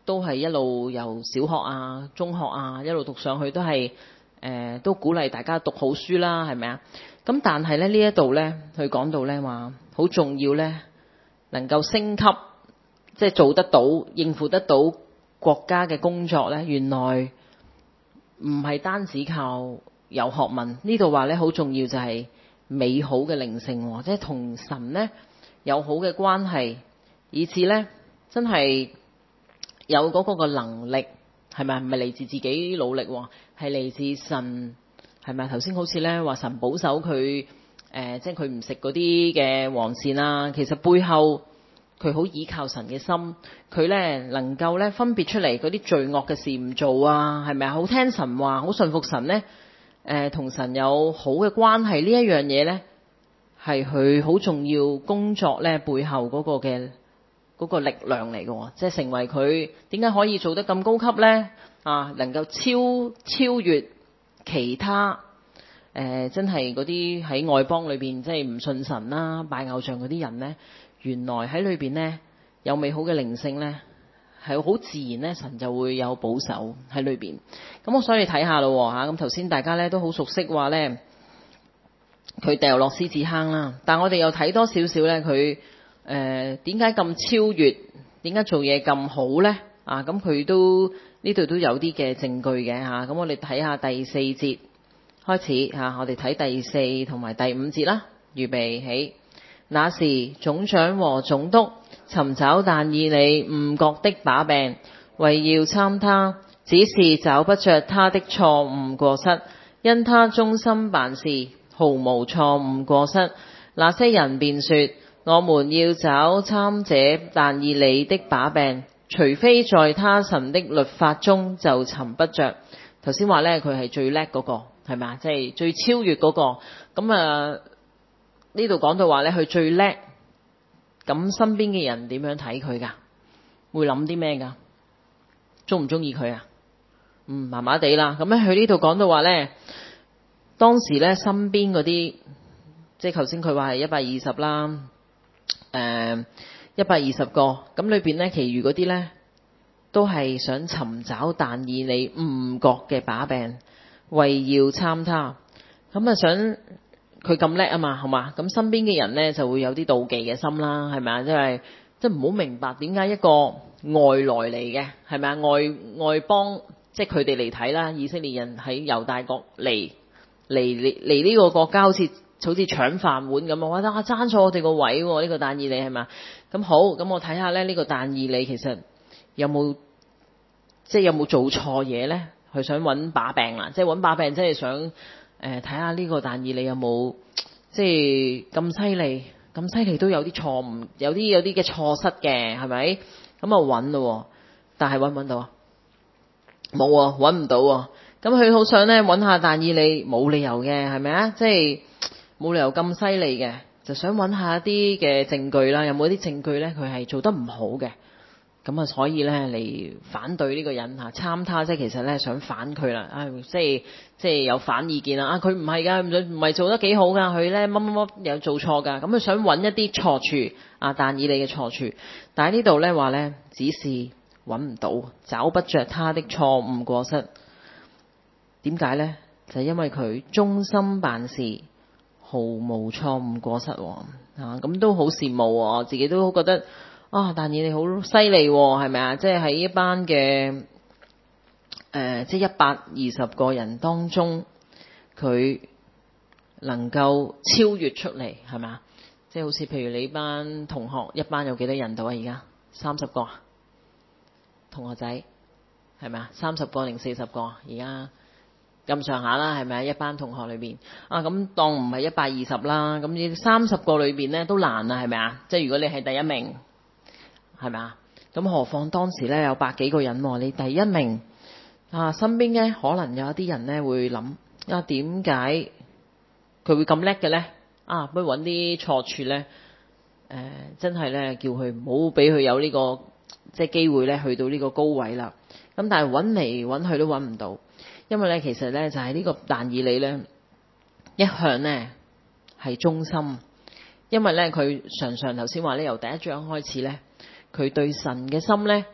Speaker 1: 都係一路由小學啊、中學啊一路讀上去，都係誒、呃、都鼓勵大家讀好書啦，係咪啊？咁但係咧呢一度咧，佢講到咧話好重要咧，能夠升級，即係做得到、應付得到國家嘅工作咧，原來唔係單止靠有學問。呢度話咧好重要就係美好嘅靈性，即係同神咧有好嘅關係，以至咧真係有嗰個嘅能力，係咪？唔係嚟自自己努力，係嚟自神，係咪？頭先好似咧話神保守佢，誒，即係佢唔食嗰啲嘅黃鱔啦。其實背後佢好倚靠神嘅心，佢咧能夠咧分別出嚟嗰啲罪惡嘅事唔做啊，係咪啊？好聽神話，好信服神咧，誒、呃，同神有好嘅關係，呢一樣嘢咧係佢好重要工作咧背後嗰個嘅嗰個力量嚟嘅，即係成為佢點解可以做得咁高級咧？啊，能夠超超越其他誒、呃，真係嗰啲喺外邦裏邊即係唔信神啦、拜偶像嗰啲人咧。原來喺裏邊呢，有美好嘅靈性呢，係好自然呢，神就會有保守喺裏邊。咁我所以睇下咯嚇，咁頭先大家呢都好熟悉話呢，佢掉落獅子坑啦。但我哋又睇多少少呢，佢誒點解咁超越？點解做嘢咁好呢？啊，咁佢都呢度都有啲嘅證據嘅嚇。咁我哋睇下第四節開始嚇，我哋睇第四同埋第五節啦。預備起。那時總長和總督尋找但以理誤國的把柄，為要參他，只是找不着他的錯誤過失，因他忠心辦事，毫無錯誤過失。那些人便說：我們要找參這但以理的把柄，除非在他神的律法中就尋不着。頭先話呢，佢係最叻嗰個，係咪啊？即係最超越嗰個。咁啊呢度講到話咧，佢最叻，咁身邊嘅人點樣睇佢噶？會諗啲咩噶？中唔中意佢啊？嗯，麻麻地啦。咁咧，佢呢度講到話咧，當時咧身邊嗰啲，即係頭先佢話係一百二十啦，誒，一百二十個，咁裏邊咧，其餘嗰啲咧，都係想尋找但以理誤國嘅把柄，為要參他，咁啊想。佢咁叻啊嘛，好嘛？咁身邊嘅人呢就會有啲妒忌嘅心啦，係咪啊？即係即係唔好明白點解一個外來嚟嘅，係咪啊？外外邦即係佢哋嚟睇啦，以色列人喺猶大國嚟嚟嚟嚟呢個國家好似好似搶飯碗咁啊！哇！爭錯我哋個位喎，呢個但以理係嘛？咁好，咁我睇下咧，呢個但以理其實有冇即係有冇做錯嘢呢？佢想揾把柄啦，即係揾把柄，即係想。誒，睇下呢個但以理有冇即係咁犀利，咁犀利都有啲錯誤，有啲有啲嘅錯失嘅，係咪？咁啊揾咯，但係揾唔揾到啊？冇啊，揾唔到啊！咁佢好想咧揾下但以理，冇理由嘅，係咪啊？即係冇理由咁犀利嘅，就想揾下一啲嘅證據啦。有冇啲證據咧？佢係做得唔好嘅。咁啊，所以咧嚟反對呢個人嚇，參他即係其實咧想反佢啦，啊，即係即係有反意見啦，啊，佢唔係㗎，唔唔係做得幾好㗎，佢咧乜乜乜有做錯㗎，咁佢想揾一啲錯處啊，但以理嘅錯處，但係呢度咧話咧，只是揾唔到，找不着他的錯誤過失，點解咧？就係因為佢忠心辦事，毫無錯誤過失喎，啊，咁都好羨慕喎，自己都覺得。啊！但以理好犀利喎，係咪啊？即係喺一班嘅誒、呃，即係一百二十個人當中，佢能夠超越出嚟，係咪啊？即係好似譬如你班同學一班有幾多人到啊？而家三十個同學仔係咪啊？三十個定四十個？而家咁上下啦，係咪啊？一班同學裏邊啊，咁當唔係一百二十啦，咁你三十個裏邊咧都難啊，係咪啊？即係如果你係第一名。係咪啊？咁何況當時咧有百幾個人喎，你第一名啊，身邊咧可能有一啲人咧會諗啊，點解佢會咁叻嘅咧？啊，不如揾啲錯處咧，誒、呃，真係咧叫佢唔好俾佢有呢、這個即係機會咧去到呢個高位啦。咁但係揾嚟揾去都揾唔到，因為咧其實咧就係、是、呢個但以理咧一向咧係忠心，因為咧佢常常頭先話咧由第一章開始咧。佢對神嘅心咧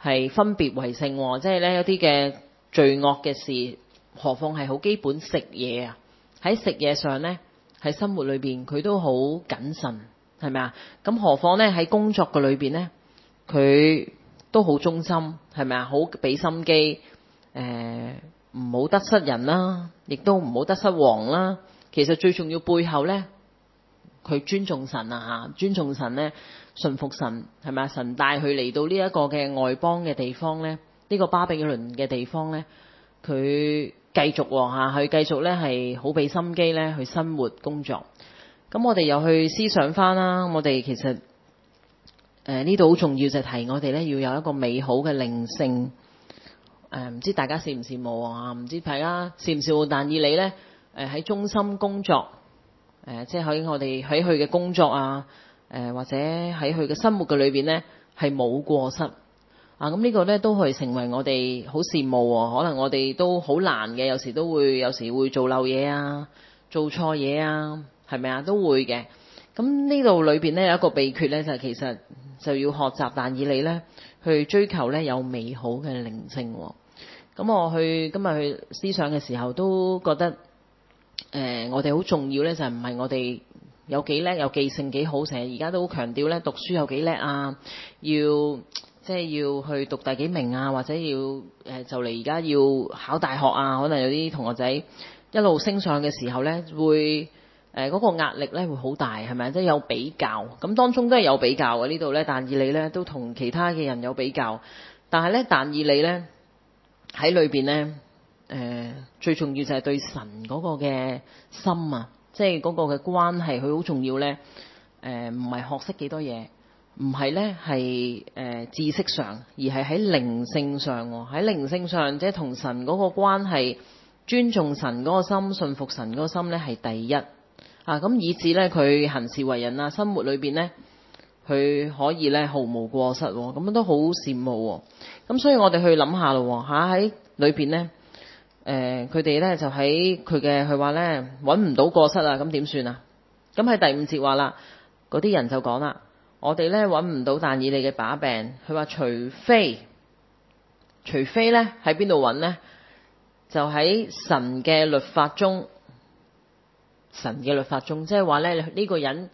Speaker 1: 係分別為聖喎，即係咧有啲嘅罪惡嘅事，何況係好基本食嘢啊！喺食嘢上咧，喺生活裏邊佢都好謹慎，係咪啊？咁何況咧喺工作嘅裏邊咧，佢都好忠心，係咪啊？好俾心機，誒唔好得失人啦，亦都唔好得失王啦。其實最重要背後咧，佢尊重神啊嚇，尊重神咧，順服神，係咪啊？神帶佢嚟到呢一個嘅外邦嘅地方咧，呢、這個巴比倫嘅地方咧，佢繼續嚇，佢繼續咧係好俾心機咧去生活工作。咁我哋又去思想翻啦，我哋其實誒呢度好重要就係提我哋咧要有一個美好嘅靈性。誒、呃、唔知大家羨唔羨慕啊？唔知大家羨唔羨慕但以理咧？誒喺忠心工作。誒、呃，即係喺我哋喺佢嘅工作啊，誒、呃、或者喺佢嘅生活嘅裏邊咧，係冇過失啊。咁呢個咧都可以成為我哋好羨慕喎。可能我哋都好難嘅，有時都會有時會做漏嘢啊，做錯嘢啊，係咪啊？都會嘅。咁呢度裏邊咧有一個秘訣咧，就係、其實就要學習但以理咧，去追求咧有美好嘅靈性。咁我去今日去思想嘅時候，都覺得。誒、呃，我哋好重要咧，就係唔係我哋有幾叻，有記性幾好，成日而家都好強調咧，讀書有幾叻啊，要即係要去讀第幾名啊，或者要誒、呃、就嚟而家要考大學啊，可能有啲同學仔一路升上嘅時候咧，會誒嗰、呃嗰個壓力咧會好大，係咪？即係有比較，咁當中都係有比較嘅呢度咧，但以理咧都同其他嘅人有比較，但係咧但以理咧喺裏邊咧。誒、呃、最重要就係對神嗰個嘅心啊，即係嗰個嘅關係，佢好重要咧。誒唔係學識幾多嘢，唔係咧係誒知識上，而係喺靈性上喎。喺靈性上，即係同神嗰個關係，尊重神嗰個心，信服神嗰個心咧係第一啊。咁以至咧佢行事為人啊，生活裏邊咧，佢可以咧毫無過失喎。咁都好羨慕喎。咁所以我哋去諗下咯嚇，喺裏邊咧。誒佢哋咧就喺佢嘅佢話咧揾唔到過失啊，咁點算啊？咁喺第五節話啦，嗰啲人就講啦，我哋咧揾唔到但以理嘅把柄。佢話除非，除非咧喺邊度揾咧？就喺神嘅律法中，神嘅律法中，即係話咧呢個人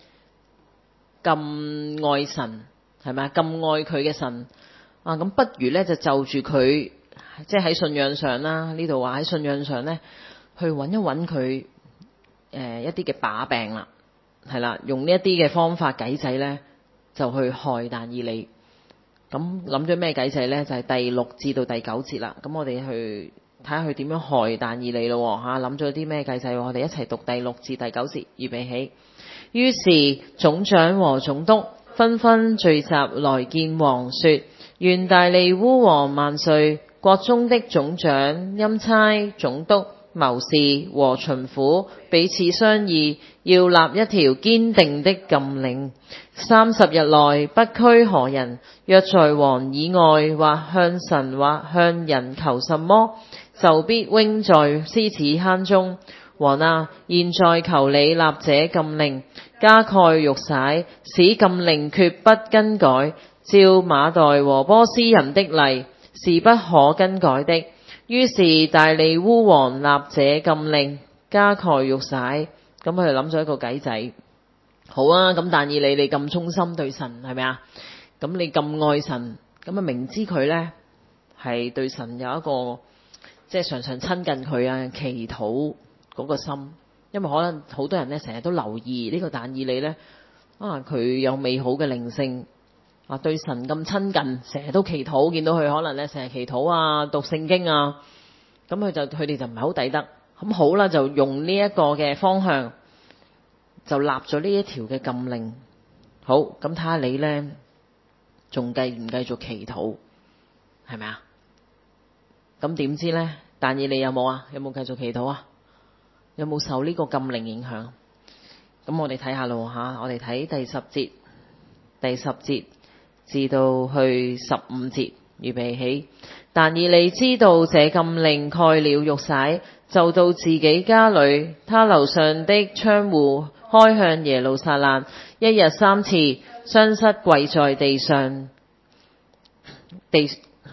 Speaker 1: 咁愛神，係咪啊？咁愛佢嘅神啊，咁不如咧就就住佢。即係喺信仰上啦，呢度話喺信仰上咧，去揾一揾佢誒一啲嘅把柄啦，係啦，用呢一啲嘅方法計仔咧，就去害但以理。咁諗咗咩計仔咧？就係、是、第六至到第九節啦。咁我哋去睇下佢點樣害但以理咯嚇。諗咗啲咩計仔？我哋一齊讀第六至第九節，預備起。於是總長和總督紛紛聚集來見王，說：願大利烏王萬歲！國中的總長、欽差、總督、謀士和巡撫彼此商議，要立一條堅定的禁令，三十日內不拘何人，若在王以外或向神或向人求什麼，就必扔在獅子坑中。王啊，現在求你立這禁令，加蓋玉璽，使禁令決不更改，照馬代和波斯人的例，是不可更改的。於是大利烏王立這禁令，加蓋玉璽。咁佢諗咗一個計仔。好啊，咁但以理你咁忠心對神，係咪啊？咁你咁愛神，咁啊明知佢呢係對神有一個即係常常親近佢啊，祈禱嗰個心。因為可能好多人呢成日都留意呢個但以理呢，啊佢有美好嘅靈性。啊，對神咁親近，成日都祈禱，見到佢可能咧成日祈禱啊、讀聖經啊，咁佢就佢哋就唔係好抵得。咁好啦，就用呢一個嘅方向，就立咗呢一條嘅禁令。好，咁睇下你咧，仲繼唔繼續祈禱，係咪啊？咁點知咧？但以理有冇啊？有冇繼續祈禱啊？有冇受呢個禁令影響？咁我哋睇下咯吓，我哋睇第十節，第十節。至到去十五節，預備起。但以理知道這禁令蓋了玉璽，就到自己家裏，他樓上的窗戶開向耶路撒冷，一日三次，雙膝跪在地上，地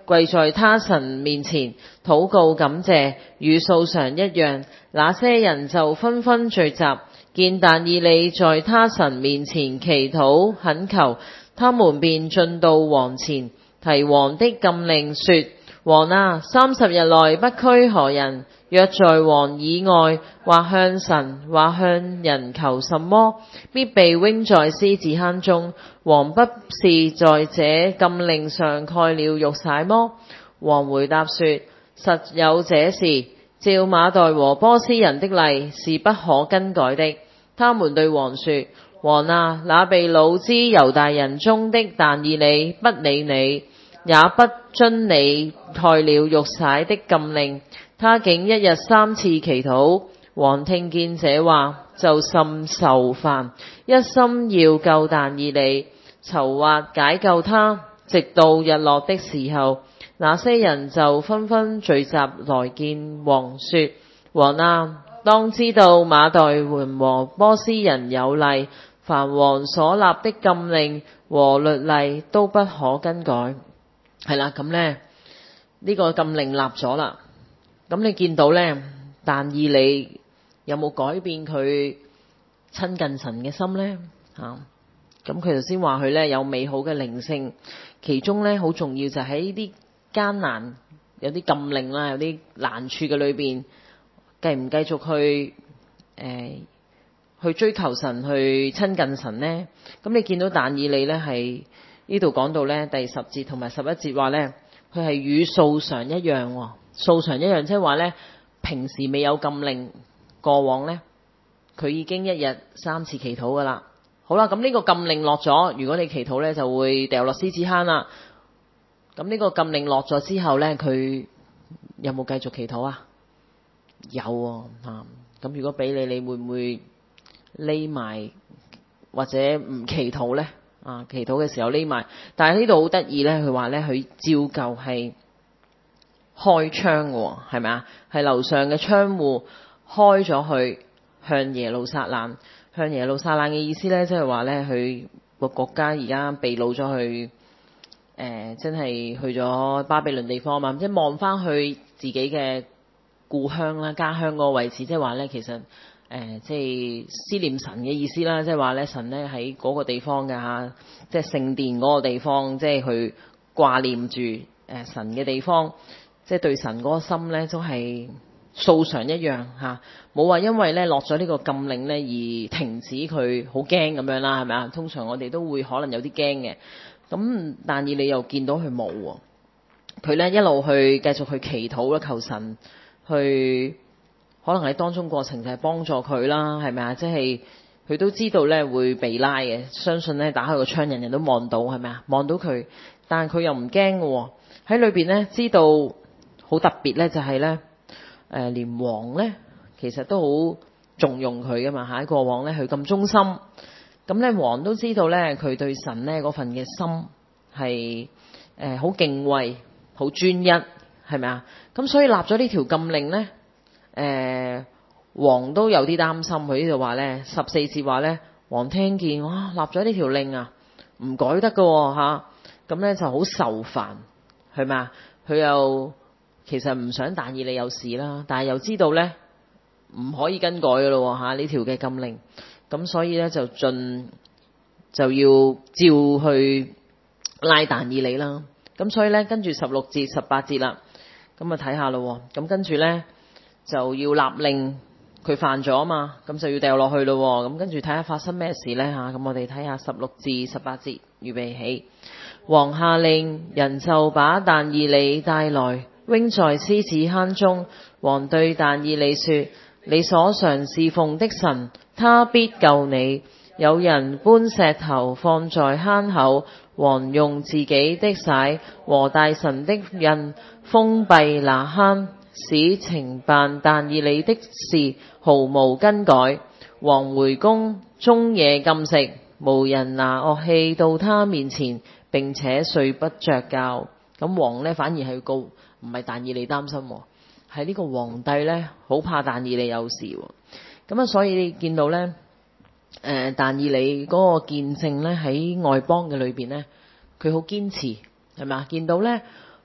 Speaker 1: 跪在他神面前禱告感謝，與素常一樣。那些人就紛紛聚集，見但以理在他神面前祈禱懇求，他們便進到王前，提王的禁令說：王啊，三十日內不拘何人，若在王以外，或向神或向人求什麼，必被扔在獅子坑中。王不是在這禁令上蓋了玉璽麼？王回答說：實有這事，照馬代和波斯人的例是不可更改的。他們對王說：王啊，那被擄之猶大人中的但以理不理你，也不遵你蓋了玉璽的禁令，他竟一日三次祈禱。王聽見這話，就甚愁煩，一心要救但以理，籌劃解救他，直到日落的時候，那些人就紛紛聚集來見王，說：王啊，當知道馬代人和波斯人有例，凡王所立的禁令和律例都不可更改。係啦，咁呢，呢個禁令立咗啦，咁你見到呢，但以理有冇改變佢親近神嘅心呢？嚇，咁佢頭先話佢呢有美好嘅靈性，其中呢好重要就喺呢啲艱難有啲禁令啦，有啲難處嘅裏邊，繼唔繼續去誒、呃、去追求神，去親近神呢？咁你見到但以理呢係呢度講到呢第十節同埋十一節話呢，佢係與素常一樣喎，素常一樣即係話呢，平時未有禁令。過往呢，佢已經一日三次祈禱噶啦。好啦，咁呢個禁令落咗，如果你祈禱呢，就會掉落獅子坑啦。咁呢個禁令落咗之後呢，佢有冇繼續祈禱啊？有喎，啊，咁如果俾你，你會唔會匿埋或者唔祈禱呢？啊，祈禱嘅時候匿埋。但係呢度好得意呢，佢話呢，佢照舊係開窗嘅，係咪啊？係樓上嘅窗戶開咗去向耶路撒冷，向耶路撒冷嘅意思呢，即係話呢，佢個國家而家被擄咗去，誒、呃，真係去咗巴比倫地方嘛，即係望翻去自己嘅故鄉啦、家鄉個位置，即係話呢，其實誒、呃，即係思念神嘅意思啦，即係話呢，神呢喺嗰個地方㗎吓，即係聖殿嗰個地方，即係去掛念住誒神嘅地方，即係對神嗰個心呢，都係素常一樣嚇，冇話因為咧落咗呢個禁令咧而停止佢好驚咁樣啦，係咪啊？通常我哋都會可能有啲驚嘅，咁但係你又見到佢冇喎，佢咧一路去繼續去祈禱啦，求神去可能喺當中過程就係幫助佢啦，係咪啊？即係佢都知道咧會被拉嘅，相信咧打開個窗人人都望到，係咪啊？望到佢，但係佢又唔驚嘅喎，喺裏邊咧知道好特別咧就係咧。誒、呃、連王咧，其實都好重用佢噶嘛嚇。喺過往咧，佢咁忠心，咁咧王都知道咧，佢對神咧嗰份嘅心係誒好敬畏、好專一，係咪啊？咁所以立咗呢條禁令咧，誒、呃、王都有啲擔心。佢呢度話咧，十四節話咧，王聽見哇立咗呢條令啊，唔改得噶喎嚇，咁咧就好愁煩，係咪啊？佢又其實唔想但以理有事啦，但係又知道咧唔可以更改嘅咯嚇呢條嘅禁令，咁所以咧就盡就要照去拉但以理啦。咁所以咧跟住十六節十八節啦，咁啊睇下咯。咁跟住咧就要立令佢犯咗啊嘛，咁就要掉落去咯。咁跟住睇下發生咩事咧嚇。咁我哋睇下十六至十八節，預備起。王下令，人就把但以理帶來，扔在獅子坑中。王對但以理說：你所常侍奉的神，他必救你。有人搬石頭放在坑口，王用自己的璽和大神的印封閉那坑，使懲辦但以理的事毫無更改。王回宮，終夜禁食，無人拿樂器到他面前，並且睡不着覺。咁王呢，反而係告，唔係但以理擔心，係呢個皇帝呢，好怕但以理有事。咁啊，所以你見到呢，誒、呃，但以理嗰個見證呢，喺外邦嘅裏邊呢，佢好堅持，係咪啊？見到呢，誒、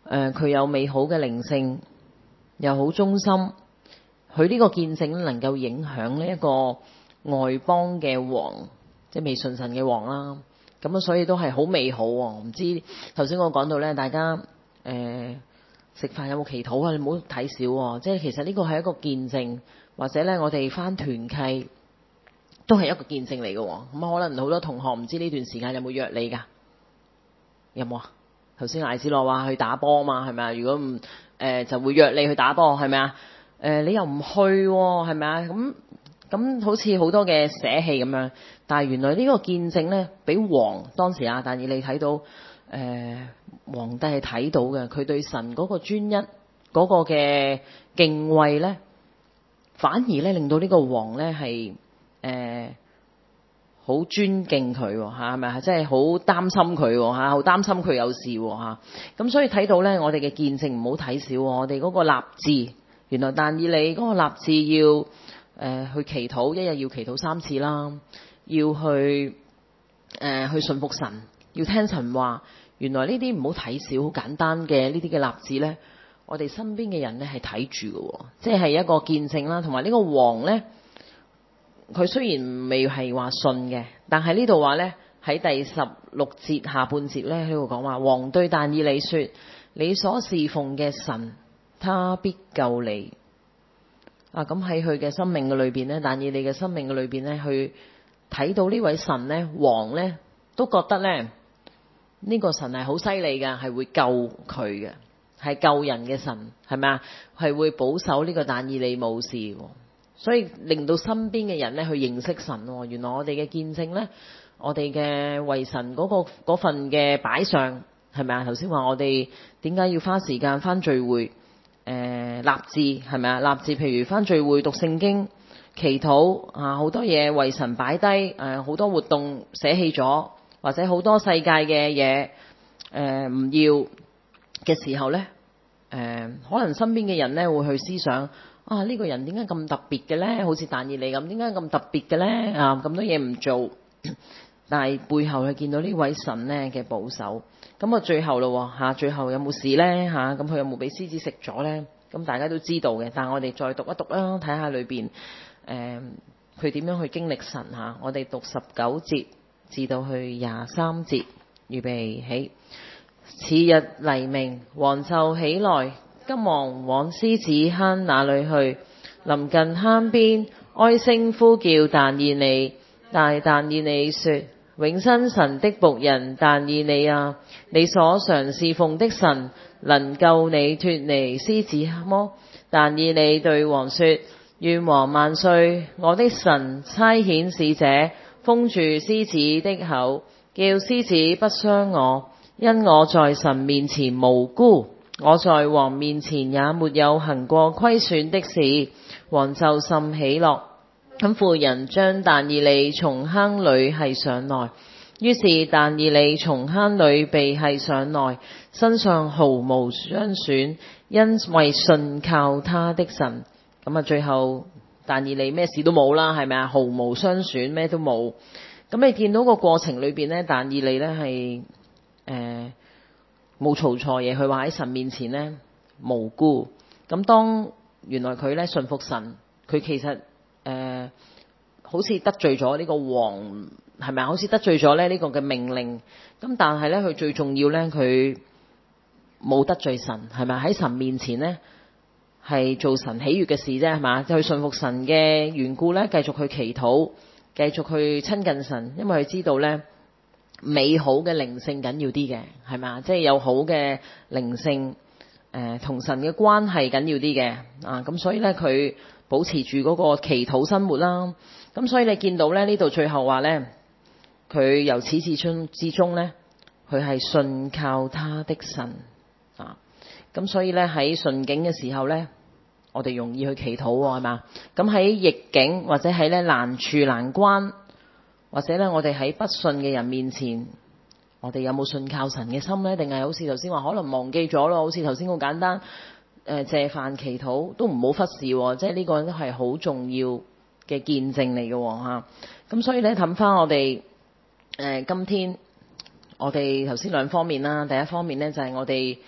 Speaker 1: 誒佢有美好嘅靈性，又好忠心。佢呢個見證能夠影響呢一個外邦嘅王，即係未信神嘅王啦。咁啊，所以都係好美好喎。唔知頭先我講到咧，大家誒食飯有冇祈禱啊？你唔好睇少喎。即係其實呢個係一個見證，或者咧我哋返團契都係一個見證嚟嘅。咁可能好多同學唔知呢段時間有冇約你㗎？有冇啊？頭先艾子樂話去打波嘛，係咪啊？如果唔誒就會約你去打波，係咪啊？誒你又唔去喎，係咪啊？咁咁好似好多嘅捨棄咁樣，但係原來呢個見證咧，俾王當時啊，但以理睇到，誒、呃、皇帝係睇到嘅，佢對神嗰個專一嗰、嗰個嘅敬畏咧，反而咧令到呢個王咧係誒好尊敬佢嚇，係咪啊？即係好擔心佢嚇，好擔心佢有事嚇。咁所以睇到咧，我哋嘅見證唔好睇小我哋嗰個立志。原來但以理嗰個立志要誒、呃、去祈禱，一日要祈禱三次啦，要去誒、呃、去順服神，要聽神話。原來呢啲唔好睇小，好簡單嘅呢啲嘅立志咧，我哋身邊嘅人咧係睇住嘅，即係一個見證啦。同埋呢個王咧，佢雖然未係話信嘅，但係呢度話咧喺第十六節下半節咧喺度講話，王對但以理說：你所侍奉嘅神，他必救你。啊，咁喺佢嘅生命嘅裏邊咧，但以理嘅生命嘅裏邊咧，去睇到呢位神咧，王咧都覺得咧呢個神係好犀利㗎，係會救佢嘅，係救人嘅神，係咪啊？係會保守呢個但以理冇事，所以令到身邊嘅人咧去認識神。原來我哋嘅見證咧，我哋嘅為神嗰個嗰份嘅擺上，係咪啊？頭先話我哋點解要花時間返聚會？誒、呃、立志係咪啊？立志譬如返聚會讀聖經、祈禱啊，好多嘢為神擺低，誒好多活動捨棄咗，或者好多世界嘅嘢誒唔要嘅時候咧，誒、呃、可能身邊嘅人咧會去思想啊，呢、這個人點解咁特別嘅咧？好似但以理咁，點解咁特別嘅咧？啊，咁多嘢唔做，但係背後係見到呢位神咧嘅保守。咁啊，最後咯嚇，最後有冇事咧嚇？咁佢有冇俾獅子食咗咧？咁大家都知道嘅，但係我哋再讀一讀啦，睇下裏邊誒佢點樣去經歷神嚇。我哋讀十九節至到去廿三節，預備起。次日黎明，王就起來，急忙往獅子坑那裏去。臨近坑邊，哀聲呼叫但以理，但但以理說：永生神的僕人但以理啊，你所常侍奉的神能救你脫離獅子麼？但以理對王說：願王萬歲！我的神差遣使者封住獅子的口，叫獅子不傷我，因我在神面前無辜，我在王面前也沒有行過虧損的事。王就甚喜樂。咁婦人將但以理從坑裏繫上來，於是但以理從坑裏被繫上來，身上毫無傷損，因為信靠他的神。咁啊，最後但以理咩事都冇啦，係咪啊？毫無傷損，咩都冇。咁你見到個過程裏邊咧，但以理咧係誒冇做錯嘢，佢話喺神面前咧無辜。咁當原來佢咧信服神，佢其實誒、呃、好似得罪咗呢個王，係咪啊？好似得罪咗咧呢個嘅命令。咁但係咧佢最重要咧，佢冇得罪神，係咪？喺神面前咧係做神喜悅嘅事啫，係嘛？就去信服神嘅緣故咧，繼續去祈禱，繼續去親近神，因為佢知道咧美好嘅靈性緊要啲嘅，係咪啊？即係有好嘅靈性。誒同、呃、神嘅關係緊要啲嘅啊，咁所以咧佢保持住嗰個祈禱生活啦。咁所以你見到咧呢度最後話咧，佢由始至終至終咧，佢係信靠他的神啊。咁所以咧喺順境嘅時候咧，我哋容易去祈禱喎，係嘛？咁喺逆境或者喺咧難處難關，或者咧我哋喺不信嘅人面前。我哋有冇信靠神嘅心呢？定係好似頭先話，可能忘記咗咯？好似頭先好簡單，誒、呃、謝飯祈禱都唔好忽視，即係呢個都係好重要嘅見證嚟嘅嚇。咁所以咧，睇翻我哋誒、呃、今天，我哋頭先兩方面啦。第一方面咧就係、是、我哋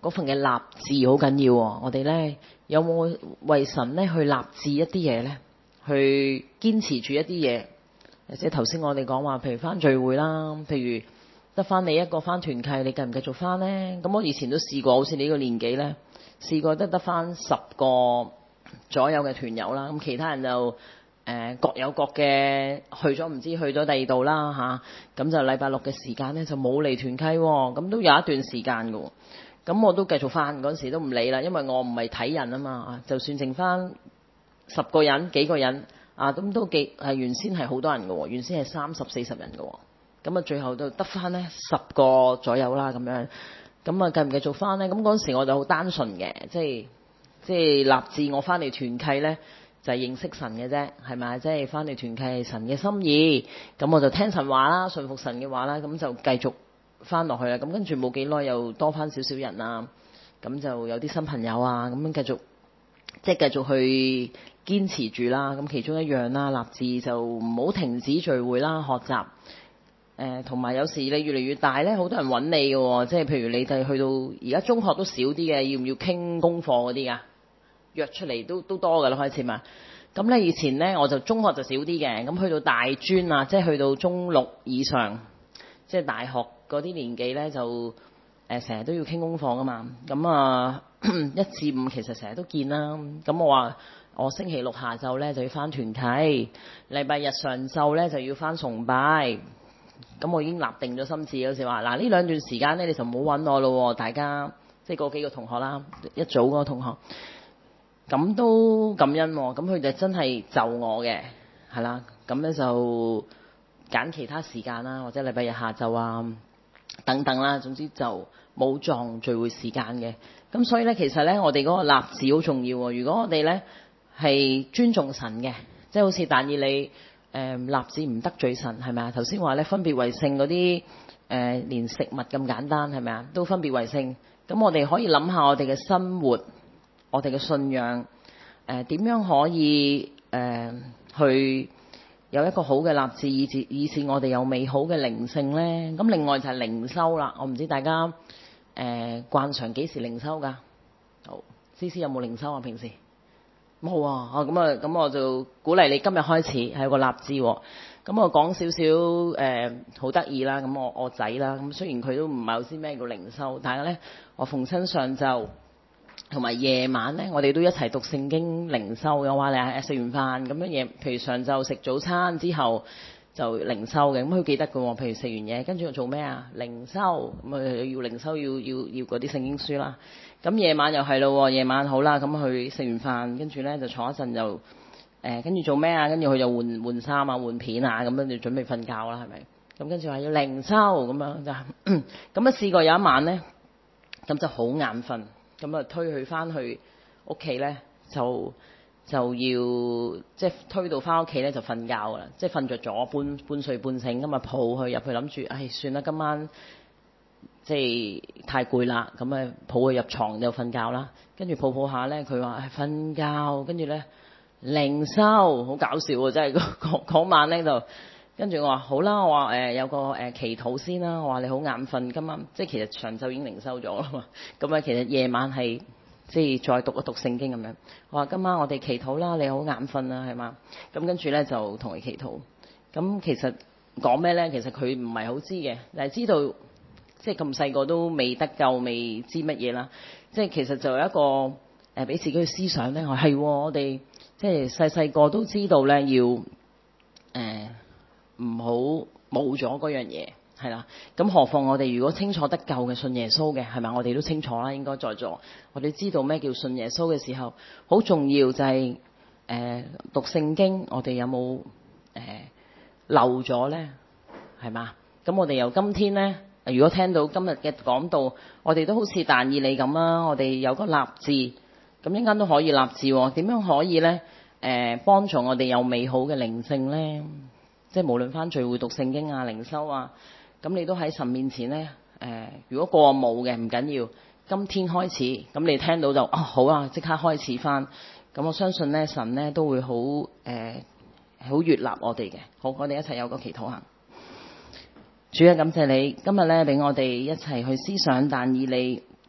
Speaker 1: 嗰份嘅立志好緊要喎。我哋咧有冇為神咧去立志一啲嘢咧？去堅持住一啲嘢，即係頭先我哋講話，譬如翻聚會啦，譬如得翻你一個翻團契，你繼唔繼續翻咧？咁我以前都試過，好似你呢個年紀咧，試過得得翻十個左右嘅團友啦。咁其他人就誒、呃、各有各嘅去咗，唔知去咗第二度啦嚇。咁、啊、就禮拜六嘅時間咧就冇嚟團契喎，咁都有一段時間㗎喎。咁我都繼續翻，嗰陣時都唔理啦，因為我唔係睇人啊嘛，就算剩翻十個人幾個人啊，咁都幾係原先係好多人嘅喎，原先係三十四十人嘅喎，咁啊最後就得翻咧十個左右啦咁樣，咁啊繼唔繼續翻咧？咁嗰陣時我就好單純嘅，即係即係立志我翻嚟團契咧就係、是、認識神嘅啫，係咪？即係翻嚟團契係神嘅心意，咁我就聽神話啦，順服神嘅話啦，咁就繼續翻落去啦。咁跟住冇幾耐又多翻少少人啊，咁就有啲新朋友啊，咁樣繼續即係繼續去堅持住啦。咁其中一樣啦，立志就唔好停止聚會啦，學習誒，同埋有時你越嚟越大咧，好多人揾你嘅喎，即係譬如你哋去到而家中學都少啲嘅，要唔要傾功課嗰啲噶？約出嚟都都多㗎啦，開始嘛。咁咧以前咧我就中學就少啲嘅，咁去到大專啊，即係去到中六以上，即係大學嗰啲年紀咧就誒成日都要傾功課噶嘛。咁啊一至五其實成日都見啦。咁我話我星期六下晝咧就要返團契，禮拜日上晝咧就要返崇拜。咁我已經立定咗心志，有時話嗱呢兩段時間咧你就唔好揾我咯，大家即係嗰幾個同學啦，一組嗰個同學。咁都感恩喎，咁佢哋真係就我嘅，係啦，咁咧就揀其他時間啦，或者禮拜日下晝啊等等啦，總之就冇撞聚會時間嘅。咁所以咧，其實咧，我哋嗰個立志好重要喎。如果我哋咧係尊重神嘅，即係好似但以理誒立志唔得罪神，係咪啊？頭先話咧分別為聖嗰啲誒，連食物咁簡單係咪啊？都分別為聖。咁我哋可以諗下我哋嘅生活。我哋嘅信仰，誒、呃、點樣可以誒、呃、去有一個好嘅立志，以至以致我哋有美好嘅靈性咧？咁另外就係靈修啦。我唔知大家誒、呃、慣常幾時靈修㗎？好，思思有冇靈修啊？平時冇啊？哦咁啊，咁我就鼓勵你今日開始係個立志喎。咁我講少少誒好得意啦。咁我我仔啦，咁雖然佢都唔係好知咩叫靈修，但係咧我逢親上晝同埋夜晚咧，我哋都一齊讀聖經靈修嘅話咧，食完飯咁樣嘢，譬如上晝食早餐之後就靈修嘅，咁佢記得嘅喎。譬如食完嘢，跟住做咩啊？靈修，咁啊要靈修，要要要嗰啲聖經書啦。咁夜晚又係咯，夜晚好啦，咁佢食完飯，跟住咧就坐一陣就誒，跟住做咩啊？跟住佢就換換衫啊，換片啊，咁跟住準備瞓覺啦，係咪？咁跟住話要靈修咁樣就咁啊！試過有一晚咧，咁就好眼瞓。咁啊，推佢翻去屋企咧，就就要即係推到翻屋企咧就瞓覺㗎啦，即係瞓着咗，半半睡半醒咁啊，抱佢入去諗住，唉，算啦，今晚即係太攰啦，咁啊抱佢入床就瞓覺啦。跟住抱抱下咧，佢話係瞓覺，跟住咧靈修，好搞笑喎！真係嗰嗰晚咧就。跟住我話好啦，我話誒、呃、有個誒、呃、祈禱先啦。我話你好眼瞓，今晚即係其實上晝已經靈修咗啦嘛。咁啊，其實夜晚係即係再讀一讀聖經咁樣。我話今晚我哋祈禱啦，你好眼瞓啊，係嘛？咁跟住咧就同佢祈禱。咁其實講咩咧？其實佢唔係好知嘅，但係知道即係咁細個都未得救，未知乜嘢啦。即係其實就有一個誒俾、呃、自己嘅思想咧，我係我哋即係細細個都知道咧要誒。呃唔好冇咗嗰樣嘢，係啦。咁何況我哋如果清楚得救嘅信耶穌嘅，係咪？我哋都清楚啦，應該在座。我哋知道咩叫信耶穌嘅時候，好重要就係、是、誒、呃、讀聖經，我哋有冇誒、呃、漏咗咧？係嘛？咁我哋由今天咧，如果聽到今日嘅講道，我哋都好似但以理咁啦，我哋有個立志，咁一陣間都可以立志喎。點樣可以咧？誒、呃、幫助我哋有美好嘅靈性咧？即係無論翻聚會讀聖經啊、靈修啊，咁你都喺神面前咧。誒、呃，如果過冇嘅唔緊要，今天開始，咁你聽到就啊好啊，即刻開始翻。咁我相信咧，神咧都會好誒好悅納我哋嘅。好，我哋一齊有個祈禱行。主啊，感謝你今日咧俾我哋一齊去思想但以理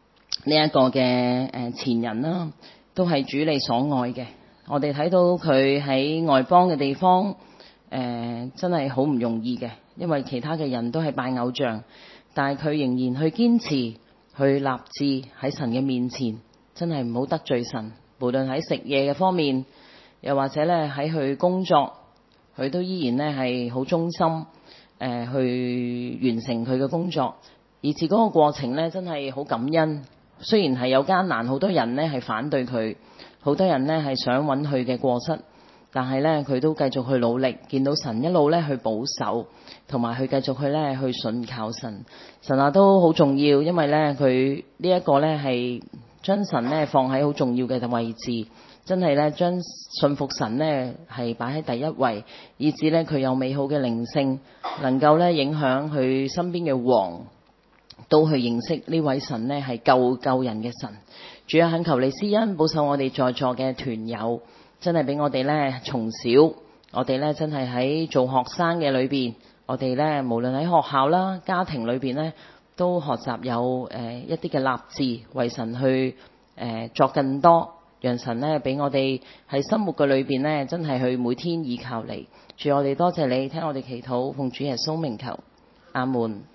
Speaker 2: 呢一個嘅誒前人啦，都係主你所愛嘅。我哋睇到佢喺外邦嘅地方，誒、呃、真係好唔容易嘅，因為其他嘅人都係拜偶像，但係佢仍然去堅持去立志喺神嘅面前，真係唔好得罪神。無論喺食嘢嘅方面，又或者咧喺佢工作，佢都依然咧係好忠心，誒、呃、去完成佢嘅工作，以至嗰個過程咧真係好感恩。雖然係有艱難，好多人咧係反對佢，好多人咧係想揾佢嘅過失，但係咧佢都繼續去努力，見到神一路咧去保守，同埋去繼續去咧去信靠神。神啊都好重要，因為咧佢呢一個咧係將神咧放喺好重要嘅位置，真係咧將信服神咧係擺喺第一位，以至咧佢有美好嘅靈性，能夠咧影響佢身邊嘅王都去認識呢位神呢係救救人嘅神。主啊，懇求你施恩保守我哋在座嘅團友，真係俾我哋呢從小，我哋呢真係喺做學生嘅裏邊，我哋呢無論喺學校啦、家庭裏邊呢，都學習有誒一啲嘅立志，為神去誒作更多，讓神呢俾我哋喺生活嘅裏邊呢，真係去每天依靠你。主，我哋多謝你聽我哋祈禱，奉主耶穌名求，阿門。